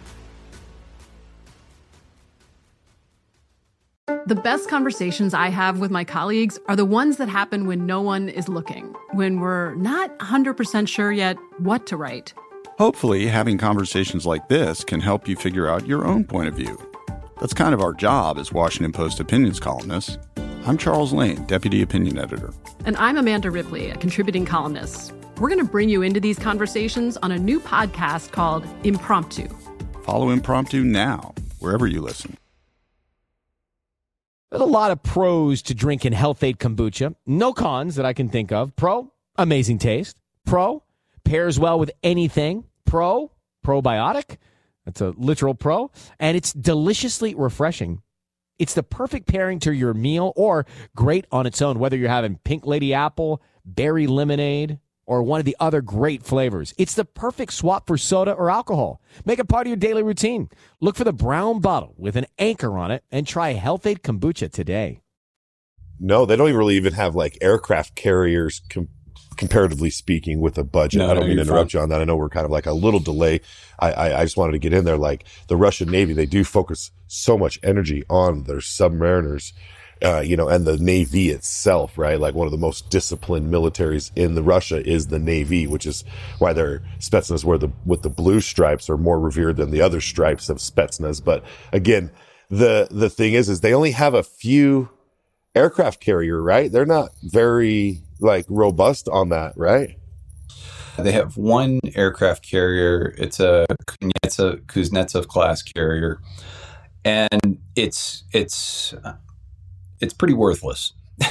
The best conversations I have with my colleagues are the ones that happen when no one is looking, when we're not one hundred percent sure yet what to write. Hopefully, having conversations like this can help you figure out your own point of view. That's kind of our job as Washington Post opinions columnists. I'm Charles Lane, Deputy Opinion Editor. And I'm Amanda Ripley, a contributing columnist. We're going to bring you into these conversations on a new podcast called Impromptu. Follow Impromptu now, wherever you listen. There's a lot of pros to drinking Health-Ade kombucha. No cons that I can think of. Pro, amazing taste. Pro, pairs well with anything. Pro, probiotic. That's a literal pro. And it's deliciously refreshing. It's the perfect pairing to your meal or great on its own, whether you're having pink lady apple, berry lemonade, or one of the other great flavors. It's the perfect swap for soda or alcohol. Make it part of your daily routine. Look for the brown bottle with an anchor on it and try Health-Ade kombucha today. No, they don't even really even have like aircraft carriers com- comparatively speaking, with a budget. No, I don't no, mean to you're interrupt fine. you on that. I know we're kind of like a little delay. I, I, I just wanted to get in there. Like the Russian Navy, they do focus so much energy on their submariners, uh, you know, and the Navy itself, right? Like one of the most disciplined militaries in the Russia is the Navy, which is why their Spetsnaz where the, with the blue stripes are more revered than the other stripes of Spetsnaz. But again, the, the thing is, is they only have a few aircraft carrier, right? They're not very like robust on that, right? They have one aircraft carrier. It's a Kuznetsov, Kuznetsov class carrier, and it's it's it's pretty worthless.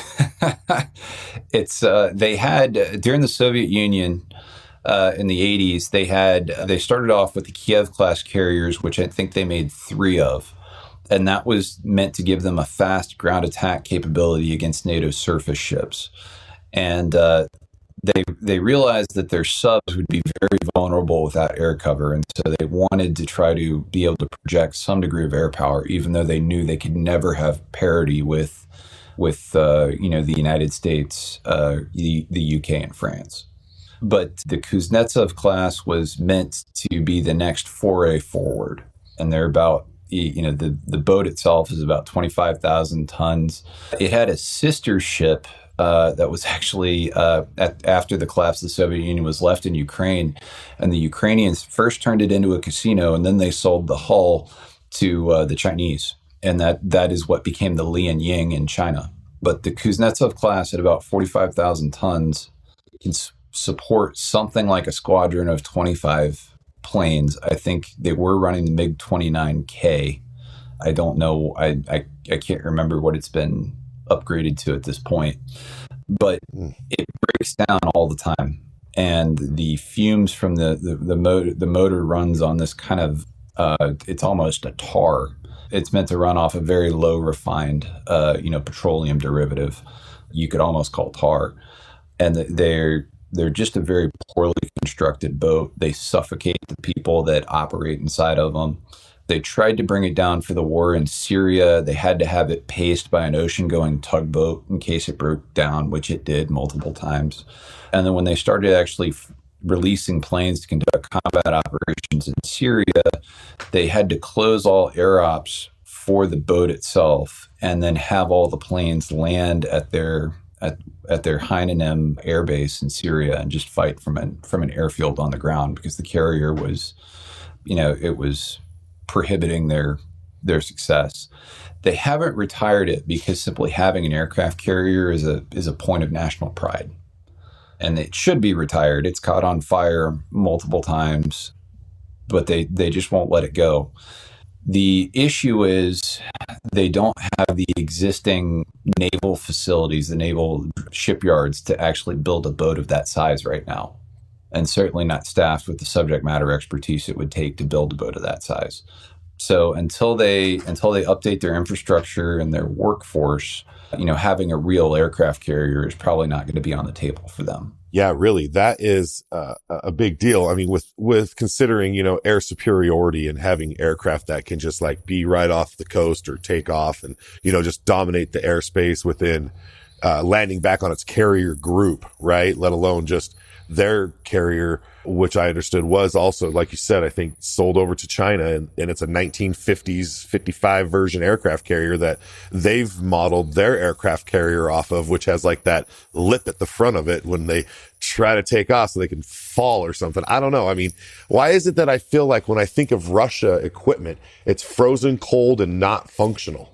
it's uh, they had during the Soviet Union uh, in the eighties. They had they started off with the Kiev class carriers, which I think they made three of, and that was meant to give them a fast ground attack capability against NATO surface ships. And uh, they they realized that their subs would be very vulnerable without air cover, and so they wanted to try to be able to project some degree of air power, even though they knew they could never have parity with with uh, you know the United States, uh, the, the U K, and France. But the Kuznetsov class was meant to be the next foray forward, and they're about you know the the boat itself is about twenty-five thousand tons. It had a sister ship. Uh, that was actually uh, at, after the collapse of the Soviet Union was left in Ukraine, and the Ukrainians first turned it into a casino, and then they sold the hull to uh, the Chinese, and that that is what became the Lianying in China. But the Kuznetsov class at about forty-five thousand tons can s- support something like a squadron of twenty-five planes. I think they were running the MiG twenty-nine K. I don't know. I, I I can't remember what it's been upgraded to at this point, but it breaks down all the time, and the fumes from the the, the motor the motor runs on this kind of uh, it's almost a tar. It's meant to run off a very low refined uh, you know petroleum derivative. You could almost call tar, and they're they're just a very poorly constructed boat. They suffocate the people that operate inside of them. They tried to bring it down for the war in Syria. They had to have it paced by an ocean-going tugboat in case it broke down, which it did multiple times. And then when they started actually f- releasing planes to conduct combat operations in Syria, they had to close all air ops for the boat itself and then have all the planes land at their at, at their Heinonem air base in Syria and just fight from an, from an airfield on the ground because the carrier was, you know, it was prohibiting their their success. They haven't retired it because simply having an aircraft carrier is a is a point of national pride, and it should be retired. It's caught on fire multiple times, but they they just won't let it go. The issue is they don't have the existing naval facilities, the naval shipyards, to actually build a boat of that size right now. And certainly not staffed with the subject matter expertise it would take to build a boat of that size. So until they until they update their infrastructure and their workforce, you know, having a real aircraft carrier is probably not going to be on the table for them. Yeah, really, that is uh, a big deal. I mean, with with considering you know air superiority and having aircraft that can just like be right off the coast or take off and you know just dominate the airspace within uh, landing back on its carrier group, right? Let alone just their carrier, which I understood was also, like you said, I think sold over to China, and, and it's a nineteen fifties fifty-five version aircraft carrier that they've modeled their aircraft carrier off of, which has like that lip at the front of it when they try to take off so they can fall or something. I don't know. I mean, why is it that I feel like when I think of Russia equipment, it's frozen cold and not functional?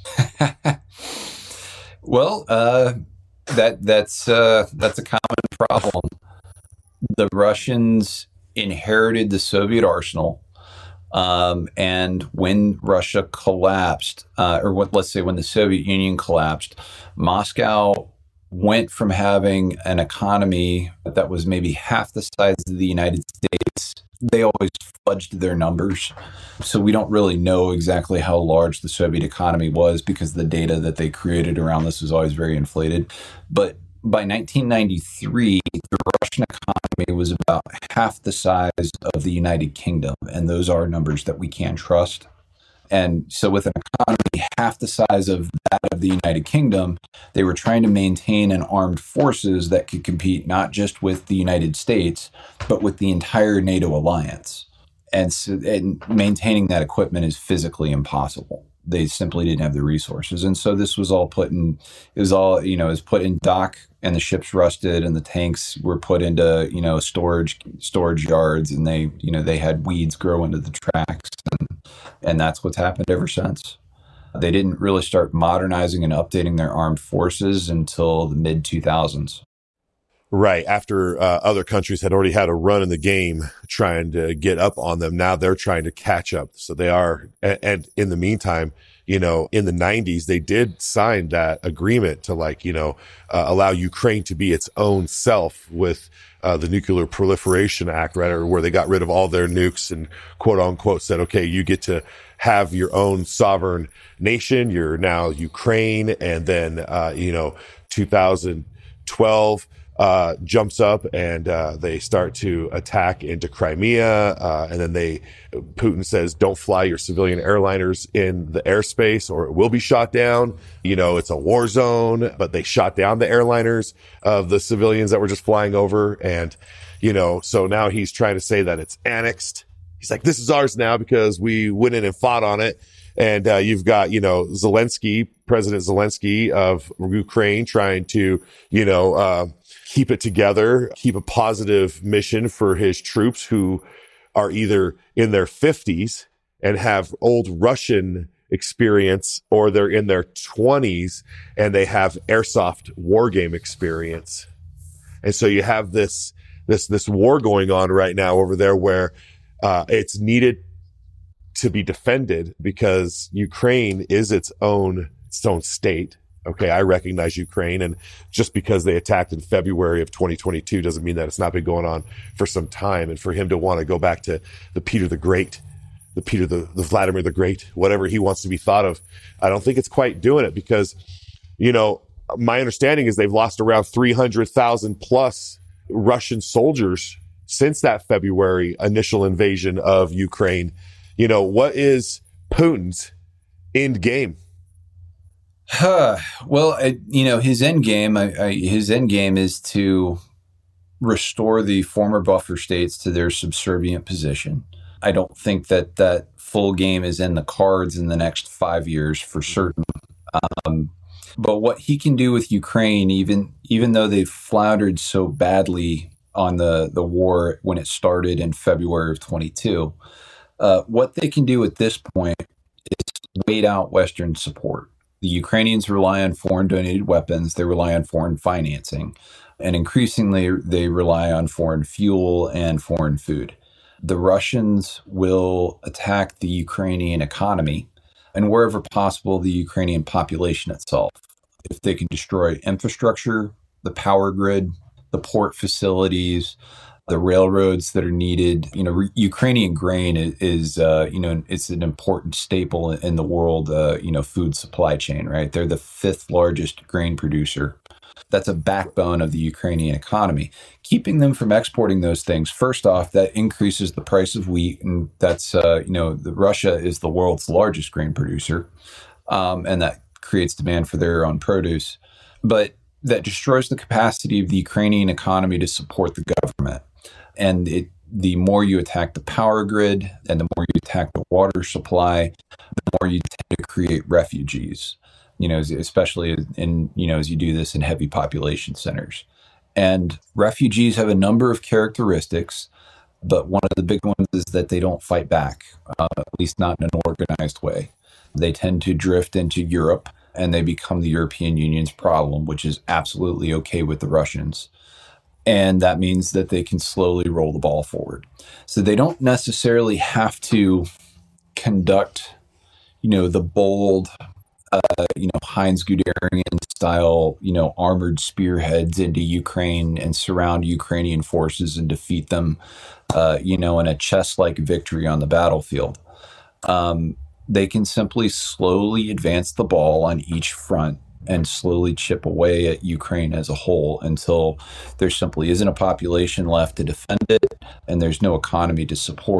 Well, uh, that that's uh, that's a common problem. The Russians inherited the Soviet arsenal, um, and when Russia collapsed, uh, or what, let's say when the Soviet Union collapsed, Moscow went from having an economy that was maybe half the size of the United States. They always fudged their numbers, so we don't really know exactly how large the Soviet economy was because the data that they created around this was always very inflated. But by nineteen ninety-three, the Russian economy was about half the size of the United Kingdom, and those are numbers that we can trust. And so with an economy half the size of that of the United Kingdom, they were trying to maintain an armed forces that could compete not just with the United States, but with the entire NATO alliance. And, so, and maintaining that equipment is physically impossible. They simply didn't have the resources. And so this was all put in, it was all, you know, it was put in dock, and the ships rusted, and the tanks were put into, you know, storage, storage yards, and they, you know, they had weeds grow into the tracks. And, and that's what's happened ever since. They didn't really start modernizing and updating their armed forces until the mid two thousands. Right. After uh, other countries had already had a run in the game trying to get up on them, now they're trying to catch up. So they are. And, and in the meantime, you know, in the nineties, they did sign that agreement to, like, you know, uh, allow Ukraine to be its own self with uh, the Nuclear Proliferation Act, right? Or where they got rid of all their nukes and quote unquote said, okay, you get to have your own sovereign nation. You're now Ukraine. And then, uh, you know, two thousand twelve, uh, jumps up and, uh, they start to attack into Crimea. Uh, and then they, Putin says, don't fly your civilian airliners in the airspace or it will be shot down. You know, it's a war zone, but they shot down the airliners of the civilians that were just flying over. And, you know, so now he's trying to say that it's annexed. He's like, this is ours now because we went in and fought on it. And, uh, you've got, you know, Zelensky, President Zelensky of Ukraine trying to, you know, uh, keep it together, keep a positive mission for his troops who are either in their fifties and have old Russian experience, or they're in their twenties and they have airsoft war game experience. And so you have this, this, this war going on right now over there where, uh, it's needed to be defended because Ukraine is its own, its own state. Okay, I recognize Ukraine, and just because they attacked in February of twenty twenty-two doesn't mean that it's not been going on for some time. And for him to want to go back to the Peter the Great, the Peter the, the Vladimir the Great, whatever he wants to be thought of, I don't think it's quite doing it because, you know, my understanding is they've lost around three hundred thousand plus Russian soldiers since that February initial invasion of Ukraine. You know, what is Putin's end game? Huh. Well, I, you know, his end game, I, I, his end game is to restore the former buffer states to their subservient position. I don't think that that full game is in the cards in the next five years for certain. Um, but what he can do with Ukraine, even even though they've floundered so badly on the, the war when it started in February of twenty-two, uh, what they can do at this point is wait out Western support. The Ukrainians rely on foreign donated weapons. They rely on foreign financing. And increasingly, they rely on foreign fuel and foreign food. The Russians will attack the Ukrainian economy and wherever possible, the Ukrainian population itself. If they can destroy infrastructure, the power grid, the port facilities, the railroads that are needed, you know, re- Ukrainian grain is, is uh, you know, it's an important staple in the world, uh, you know, food supply chain, right? They're the fifth largest grain producer. That's a backbone of the Ukrainian economy. Keeping them from exporting those things, first off, that increases the price of wheat. And that's, uh, you know, the, Russia is the world's largest grain producer. Um, and that creates demand for their own produce. But that destroys the capacity of the Ukrainian economy to support the government. And it, the more you attack the power grid and the more you attack the water supply, the more you tend to create refugees, you know, especially in, you know, as you do this in heavy population centers. And refugees have a number of characteristics, but one of the big ones is that they don't fight back, uh, at least not in an organized way. They tend to drift into Europe and they become the European Union's problem, which is absolutely okay with the Russians. And that means that they can slowly roll the ball forward. So they don't necessarily have to conduct, you know, the bold, uh, you know, Heinz Guderian style, you know, armored spearheads into Ukraine and surround Ukrainian forces and defeat them, uh, you know, in a chess-like victory on the battlefield. Um, they can simply slowly advance the ball on each front and slowly chip away at Ukraine as a whole until there simply isn't a population left to defend it and there's no economy to support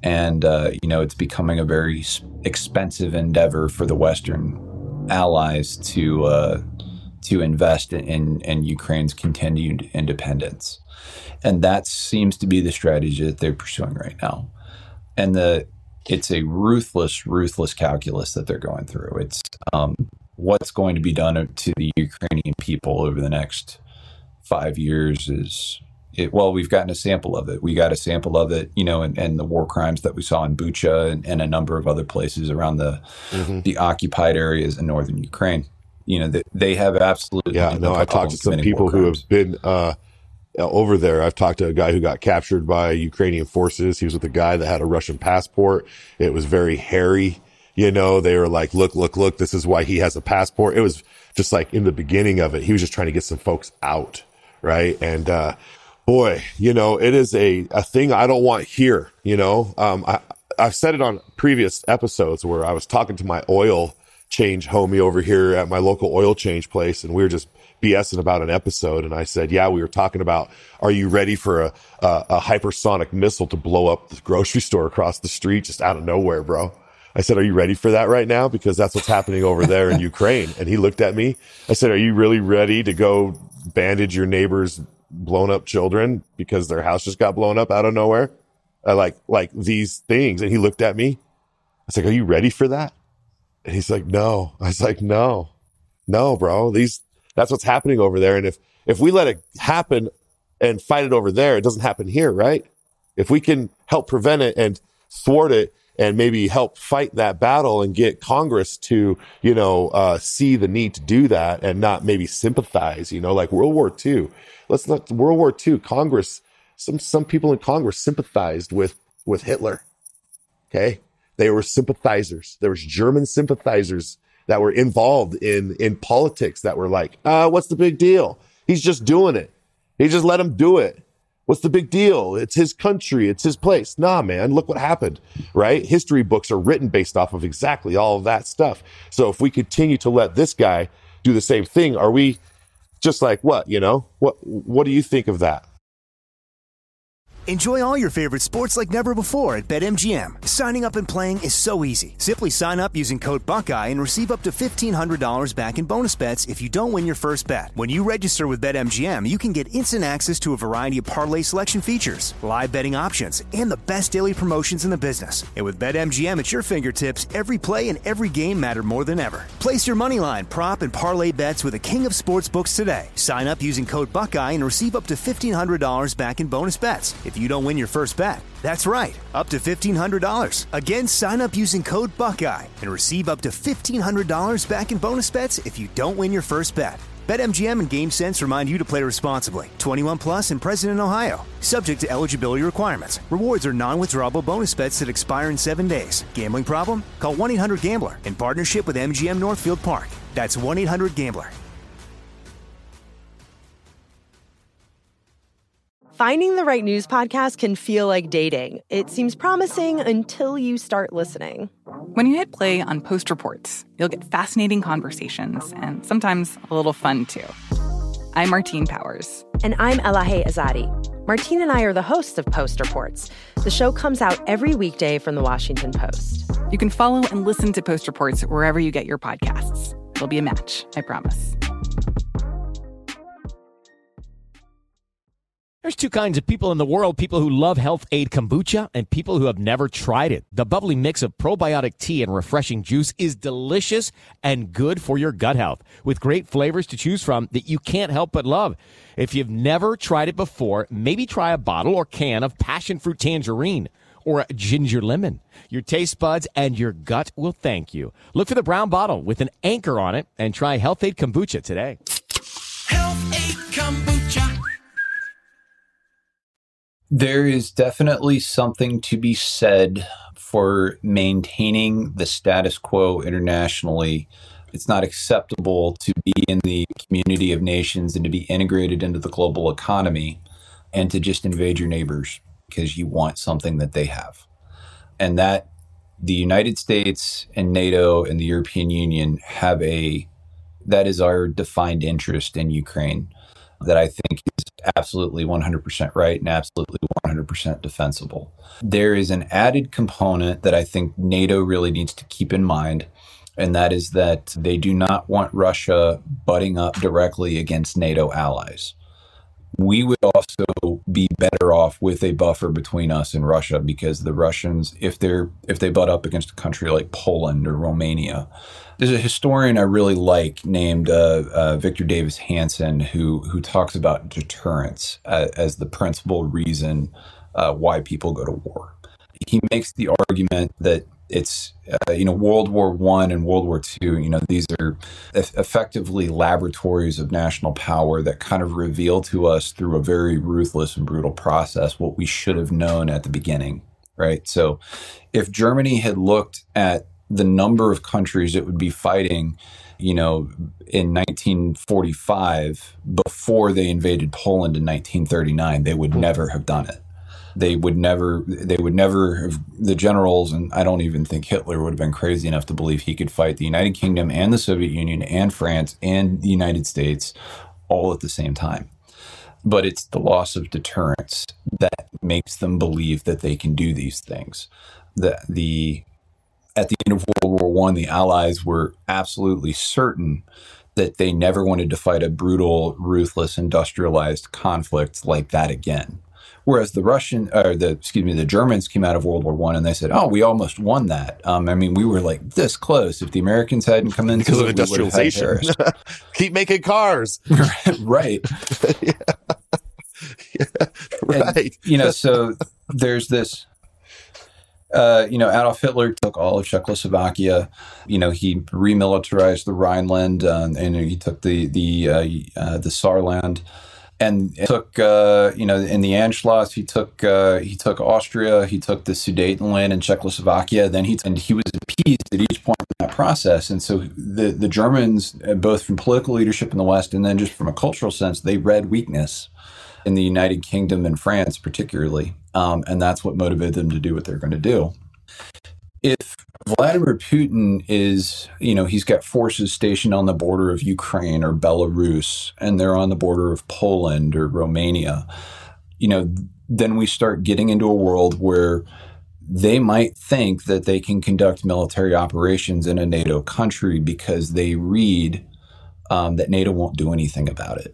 And, uh, you know, it's becoming a very expensive endeavor for the Western allies to uh, to invest in, in Ukraine's continued independence. And that seems to be the strategy that they're pursuing right now. And the it's a ruthless, ruthless calculus that they're going through. It's um, what's going to be done to the Ukrainian people over the next five years is, it, well, we've gotten a sample of it. We got a sample of it, you know, and, and the war crimes that we saw in Bucha and, and a number of other places around the mm-hmm. the occupied areas in northern Ukraine. You know, they, they have absolutely yeah. No, I talked to some people who have been uh, over there. I've talked to a guy who got captured by Ukrainian forces. He was with a guy that had a Russian passport. It was very hairy. You know, they were like, look, look, look, this is why he has a passport. It was just like in the beginning of it, he was just trying to get some folks out. Right. And, uh, boy, you know, it is a, a thing I don't want here. You know, um, I, I've said it on previous episodes where I was talking to my oil change homie over here at my local oil change place, and we were just BSing about an episode. And I said, yeah, we were talking about, are you ready for a, a, a hypersonic missile to blow up the grocery store across the street just out of nowhere, bro? I said, are you ready for that right now? Because that's what's happening over there in Ukraine. And he looked at me. I said, are you really ready to go bandage your neighbor's blown up children because their house just got blown up out of nowhere? I like, like these things. And he looked at me. I was like, are you ready for that? And he's like, no. I was like, no, no, bro. These, that's what's happening over there. And if, if we let it happen and fight it over there, it doesn't happen here, right? If we can help prevent it and thwart it and maybe help fight that battle and get Congress to, you know, uh, see the need to do that and not maybe sympathize, you know, like World War Two. Let's not, World War Two, Congress, some, some people in Congress sympathized with, with Hitler. Okay. They were sympathizers. There was German sympathizers that were involved in, in politics that were like, uh, what's the big deal? He's just doing it. He just let him do it. What's the big deal? It's his country. It's his place. Nah, man, look what happened, right? History books are written based off of exactly all of that stuff. So if we continue to let this guy do the same thing, are we just like, what, you know, what, what do you think of that? Enjoy all your favorite sports like never before at BetMGM. Signing up and playing is so easy. Simply sign up using code Buckeye and receive up to fifteen hundred dollars back in bonus bets if you don't win your first bet. When you register with BetMGM, you can get instant access to a variety of parlay selection features, live betting options, and the best daily promotions in the business. And with BetMGM at your fingertips, every play and every game matter more than ever. Place your moneyline, prop, and parlay bets with the king of sportsbooks today. Sign up using code Buckeye and receive up to fifteen hundred dollars back in bonus bets if you don't win your first bet. That's right, up to fifteen hundred dollars. Again, sign up using code Buckeye and receive up to fifteen hundred dollars back in bonus bets if you don't win your first bet. BetMGM and GameSense remind you to play responsibly. twenty-one plus and present in Ohio. Subject to eligibility requirements. Rewards are non-withdrawable bonus bets that expire in seven days. Gambling problem? Call one eight hundred gambler in partnership with M G M Northfield Park. That's one eight hundred gambler. Finding the right news podcast can feel like dating. It seems promising until you start listening. When you hit play on Post Reports, you'll get fascinating conversations and sometimes a little fun, too. I'm Martine Powers. And I'm Elahe Azadi. Martine and I are the hosts of Post Reports. The show comes out every weekday from The Washington Post. You can follow and listen to Post Reports wherever you get your podcasts. It'll be a match, I promise. There's two kinds of people in the world, people who love Health Aid Kombucha and people who have never tried it. The bubbly mix of probiotic tea and refreshing juice is delicious and good for your gut health, with great flavors to choose from that you can't help but love. If you've never tried it before, maybe try a bottle or can of passion fruit tangerine or ginger lemon. Your taste buds and your gut will thank you. Look for the brown bottle with an anchor on it and try Health Aid Kombucha today. Health Aid Kombucha. There is definitely something to be said for maintaining the status quo internationally. It's not acceptable to be in the community of nations and to be integrated into the global economy and to just invade your neighbors because you want something that they have. And that the United States and NATO and the European Union have a, that is our defined interest in Ukraine that I think is absolutely one hundred percent right and absolutely one hundred percent defensible. There is an added component that I think NATO really needs to keep in mind, and that is that they do not want Russia butting up directly against NATO allies. We would also be better off with a buffer between us and Russia, because the Russians, if they're if they butt up against a country like Poland or Romania, there's a historian I really like named uh, uh, Victor Davis Hanson who who talks about deterrence uh, as the principal reason uh, why people go to war. He makes the argument that it's, uh, you know, World War One and World War Two, you know, these are eff- effectively laboratories of national power that kind of reveal to us through a very ruthless and brutal process what we should have known at the beginning, right? So if Germany had looked at the number of countries it would be fighting, you know, in nineteen forty-five, before they invaded Poland in nineteen thirty-nine, they would never have done it. They would never, they would never have, the generals, and I don't even think Hitler would have been crazy enough to believe he could fight the United Kingdom and the Soviet Union and France and the United States all at the same time. But it's the loss of deterrence that makes them believe that they can do these things. The, the, at the end of World War One, the Allies were absolutely certain that they never wanted to fight a brutal, ruthless, industrialized conflict like that again. Whereas the Russian, or the excuse me, the Germans came out of World War One and they said, "Oh, we almost won that." Um, I mean, we were like this close. If the Americans hadn't come into because it, of industrialization, keep making cars, right? yeah. yeah, right. And, you know, so there's this. Uh, you know, Adolf Hitler took all of Czechoslovakia. You know, he remilitarized the Rhineland, uh, and he took the the uh, uh, the Saarland. And took, uh, you know, in the Anschluss, he took uh, he took Austria, he took the Sudetenland and Czechoslovakia. Then he and he was appeased at each point in that process. And so the the Germans, both from political leadership in the West and then just from a cultural sense, they read weakness in the United Kingdom and France, particularly, um, and that's what motivated them to do what they're going to do. If Vladimir Putin is, you know, he's got forces stationed on the border of Ukraine or Belarus, and they're on the border of Poland or Romania, you know, then we start getting into a world where they might think that they can conduct military operations in a NATO country because they read um, that NATO won't do anything about it.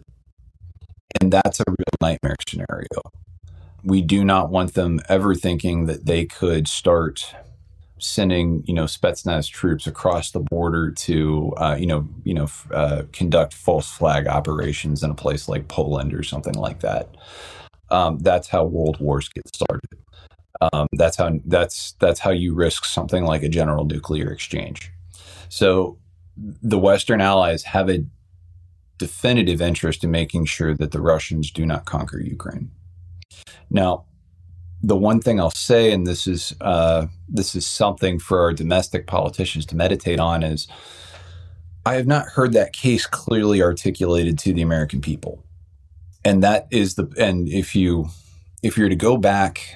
And that's a real nightmare scenario. We do not want them ever thinking that they could start sending, you know, Spetsnaz troops across the border to, uh, you know, you know, uh, conduct false flag operations in a place like Poland or something like that. Um, that's how world wars get started. Um, that's how that's that's how you risk something like a general nuclear exchange. So the Western allies have a definitive interest in making sure that the Russians do not conquer Ukraine. Now, the one thing I'll say, and this is uh, this is something for our domestic politicians to meditate on, is I have not heard that case clearly articulated to the American people. And that is the and if you if you're to go back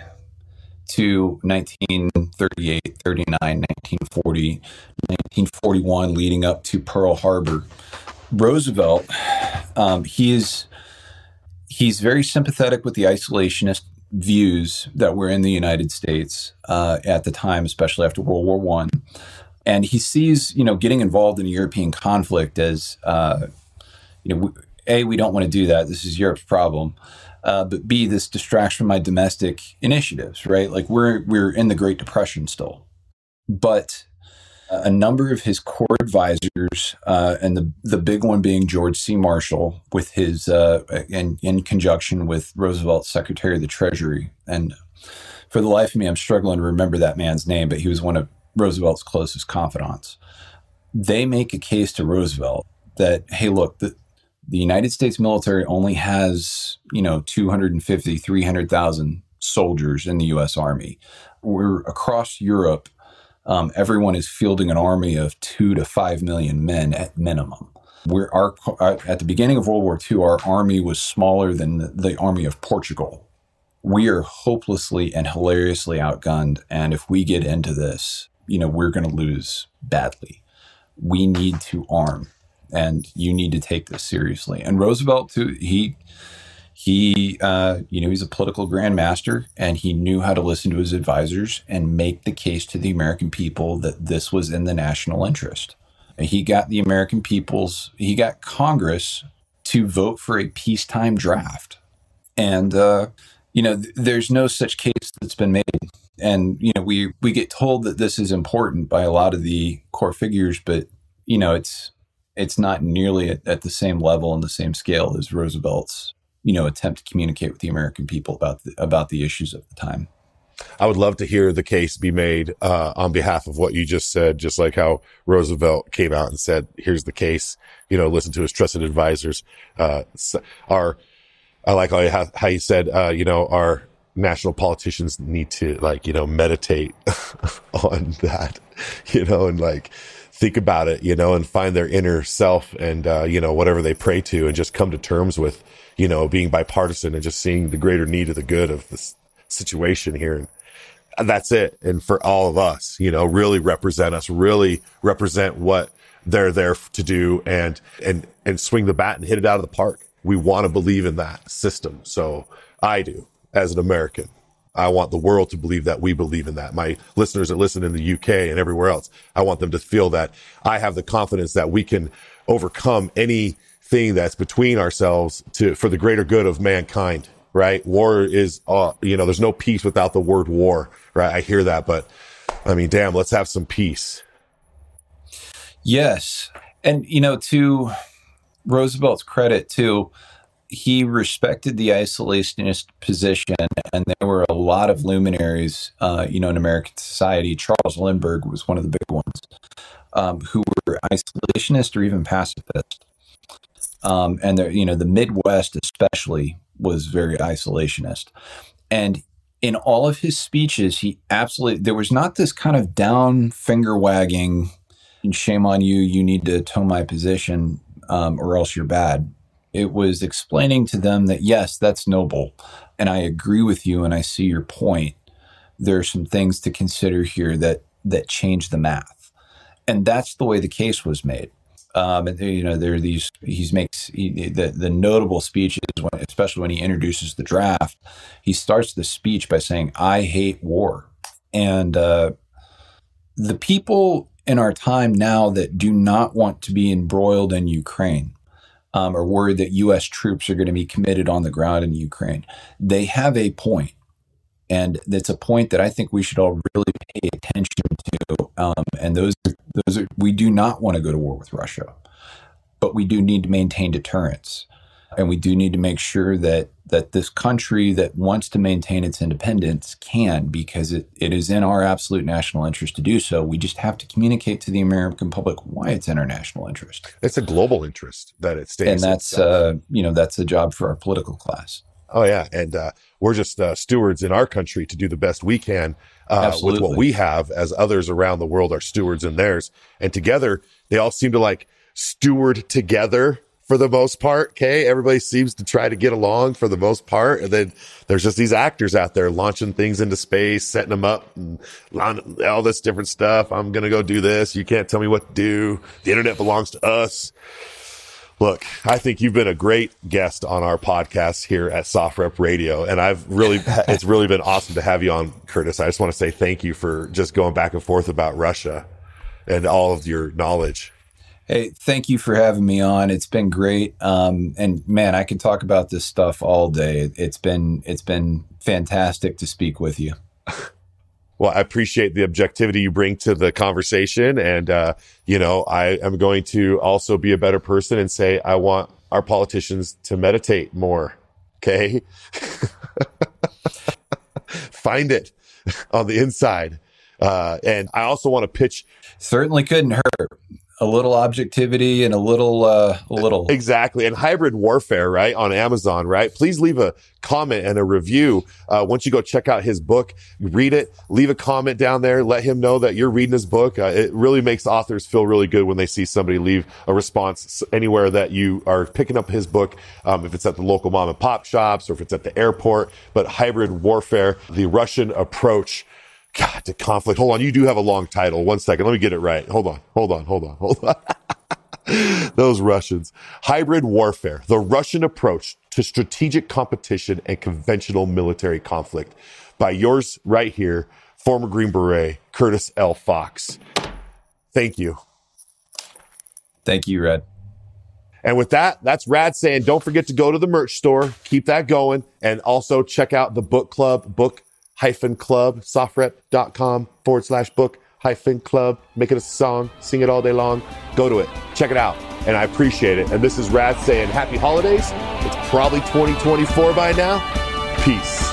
to nineteen thirty-eight, thirty-nine, nineteen forty, nineteen forty-one, leading up to Pearl Harbor, Roosevelt, um, he is he's very sympathetic with the isolationist views that were in the United States uh, at the time, especially after World War One, and he sees, you know, getting involved in a European conflict as, uh, you know, A, we don't want to do that. This is Europe's problem. Uh, but B, this distracts from my domestic initiatives, right? Like we're we're in the Great Depression still. But a number of his core advisors, uh, and the the big one being George C. Marshall, with his uh, in in conjunction with Roosevelt's Secretary of the Treasury, and for the life of me, I'm struggling to remember that man's name, but he was one of Roosevelt's closest confidants. They make a case to Roosevelt that, hey, look, the the United States military only has, you know, two hundred fifty, three hundred thousand soldiers in the U S Army. We're across Europe. Um, everyone is fielding an army of two to five million men at minimum. We're our, our at the beginning of World War Two, our army was smaller than the, the army of Portugal. We are hopelessly and hilariously outgunned, and if we get into this, you know, we're going to lose badly. We need to arm, and you need to take this seriously. And Roosevelt, too, he He, uh, you know, he's a political grandmaster, and he knew how to listen to his advisors and make the case to the American people that this was in the national interest. And he got the American people's, he got Congress to vote for a peacetime draft. And, uh, you know, th- there's no such case that's been made. And, you know, we, we get told that this is important by a lot of the core figures, but, you know, it's, it's not nearly at, at the same level and the same scale as Roosevelt's, you know, attempt to communicate with the American people about the, about the issues of the time. I would love to hear the case be made uh, on behalf of what you just said, just like how Roosevelt came out and said, here's the case, you know, listen to his trusted advisors. Uh, our, I like how, how you said, uh, you know, our national politicians need to, like, you know, meditate on that, you know, and like think about it, you know, and find their inner self and, uh, you know, whatever they pray to, and just come to terms with, you know, being bipartisan and just seeing the greater need of the good of this situation here. And that's it. And for all of us, you know, really represent us, really represent what they're there to do, and, and, and swing the bat and hit it out of the park. We want to believe in that system. So I do, as an American. I want the world to believe that we believe in that. My listeners that listen in the U K and everywhere else, I want them to feel that I have the confidence that we can overcome anything that's between ourselves to, for the greater good of mankind. Right? War is, uh, you know, there's no peace without the word war, right? I hear that, but I mean, damn, let's have some peace. Yes. And, you know, to Roosevelt's credit too, he respected the isolationist position, and there were a lot of luminaries, uh, you know, in American society. Charles Lindbergh was one of the big ones, um, who were isolationist or even pacifist. Um, and the, you know, the Midwest especially was very isolationist. And in all of his speeches, he absolutely, there was not this kind of down finger wagging, shame on you, you need to toe my position, um, or else you're bad. It was explaining to them that, yes, that's noble, and I agree with you, and I see your point. There are some things to consider here that that change the math. And that's the way the case was made. Um, and, you know, there are these, he makes he, the, the notable speeches, when, especially when he introduces the draft, he starts the speech by saying, I hate war. And uh, the people in our time now that do not want to be embroiled in Ukraine, um, are worried that U S troops are going to be committed on the ground in Ukraine, they have a point. And it's a point that I think we should all really pay attention to. Um, and those, those are, we do not want to go to war with Russia, but we do need to maintain deterrence. And we do need to make sure that that this country that wants to maintain its independence can, because it, it is in our absolute national interest to do so. We just have to communicate to the American public why it's in our national interest. It's a global interest that it stays. And that's, uh, you know, that's a job for our political class. Oh, yeah. And uh, we're just uh, stewards in our country to do the best we can uh, with what we have, as others around the world are stewards in theirs. And together, they all seem to like steward together for the most part. Okay. Everybody seems to try to get along for the most part. And then there's just these actors out there launching things into space, setting them up and all this different stuff. I'm going to go do this. You can't tell me what to do. The internet belongs to us. Look, I think you've been a great guest on our podcast here at Soft Rep Radio. And I've really, it's really been awesome to have you on, Curtis. I just want to say thank you for just going back and forth about Russia and all of your knowledge. Hey, thank you for having me on. It's been great. Um, and man, I could talk about this stuff all day. It's been, it's been fantastic to speak with you. Well, I appreciate the objectivity you bring to the conversation. And, uh, you know, I am going to also be a better person and say, I want our politicians to meditate more. Okay. Find it on the inside. Uh, and I also want to pitch. Certainly couldn't hurt. A little objectivity and a little, uh, a little. Exactly. And Hybrid Warfare, right? On Amazon, right? Please leave a comment and a review. Uh, once you go check out his book, read it, leave a comment down there. Let him know that you're reading his book. Uh, it really makes authors feel really good when they see somebody leave a response anywhere that you are picking up his book. Um, if it's at the local mom and pop shops or if it's at the airport, but Hybrid Warfare, the Russian approach. God, to conflict. Hold on. You do have a long title. One second. Let me get it right. Hold on. Hold on. Hold on. Hold on. Those Russians. Hybrid Warfare, the Russian approach to strategic competition and conventional military conflict. By yours right here, former Green Beret, Curtis L. Fox. Thank you. Thank you, Rad. And with that, that's Rad saying, don't forget to go to the merch store, keep that going, and also check out the book club, book hyphen club, sofrep.com forward slash book hyphen club. Make it a song, sing it all day long. Go to it, check it out, and I appreciate it. And this is Rad saying happy holidays. It's probably twenty twenty-four by now. Peace.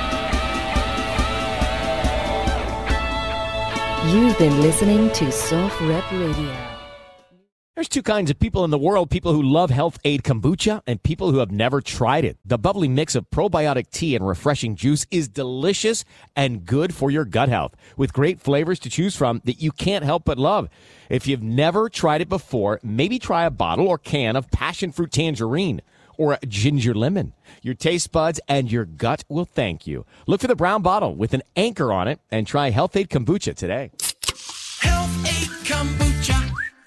You've been listening to Soft Rep Radio. There's two kinds of people in the world, people who love Health Aid Kombucha and people who have never tried it. The bubbly mix of probiotic tea and refreshing juice is delicious and good for your gut health, with great flavors to choose from that you can't help but love. If you've never tried it before, maybe try a bottle or can of passion fruit tangerine or a ginger lemon. Your taste buds and your gut will thank you. Look for the brown bottle with an anchor on it and try Health Aid Kombucha today. Health Aid Kombucha.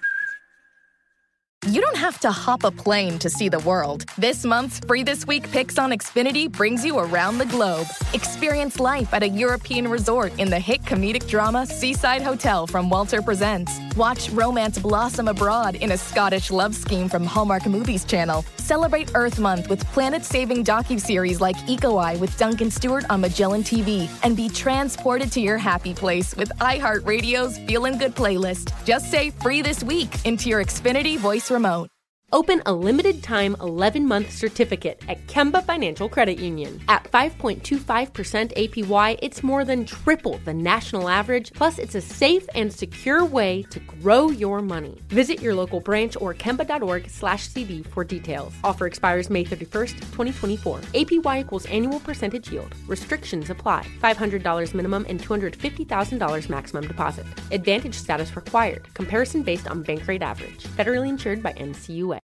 You don't have to hop a plane to see the world. This month's Free This Week Picks on Xfinity brings you around the globe. Experience life at a European resort in the hit comedic drama Seaside Hotel from Walter Presents. Watch romance blossom abroad in a Scottish love scheme from Hallmark Movies Channel. Celebrate Earth Month with planet-saving docuseries like Eco Eye with Duncan Stewart on Magellan T V. And be transported to your happy place with iHeartRadio's Feelin' Good playlist. Just say Free This Week into your Xfinity voice remote. Open a limited-time eleven-month certificate at Kemba Financial Credit Union. At five point two five percent A P Y, it's more than triple the national average, plus it's a safe and secure way to grow your money. Visit your local branch or kemba.org slash CD for details. Offer expires May thirty-first, twenty twenty-four. A P Y equals annual percentage yield. Restrictions apply. five hundred dollars minimum and two hundred fifty thousand dollars maximum deposit. Advantage status required. Comparison based on bank rate average. Federally insured by N C U A.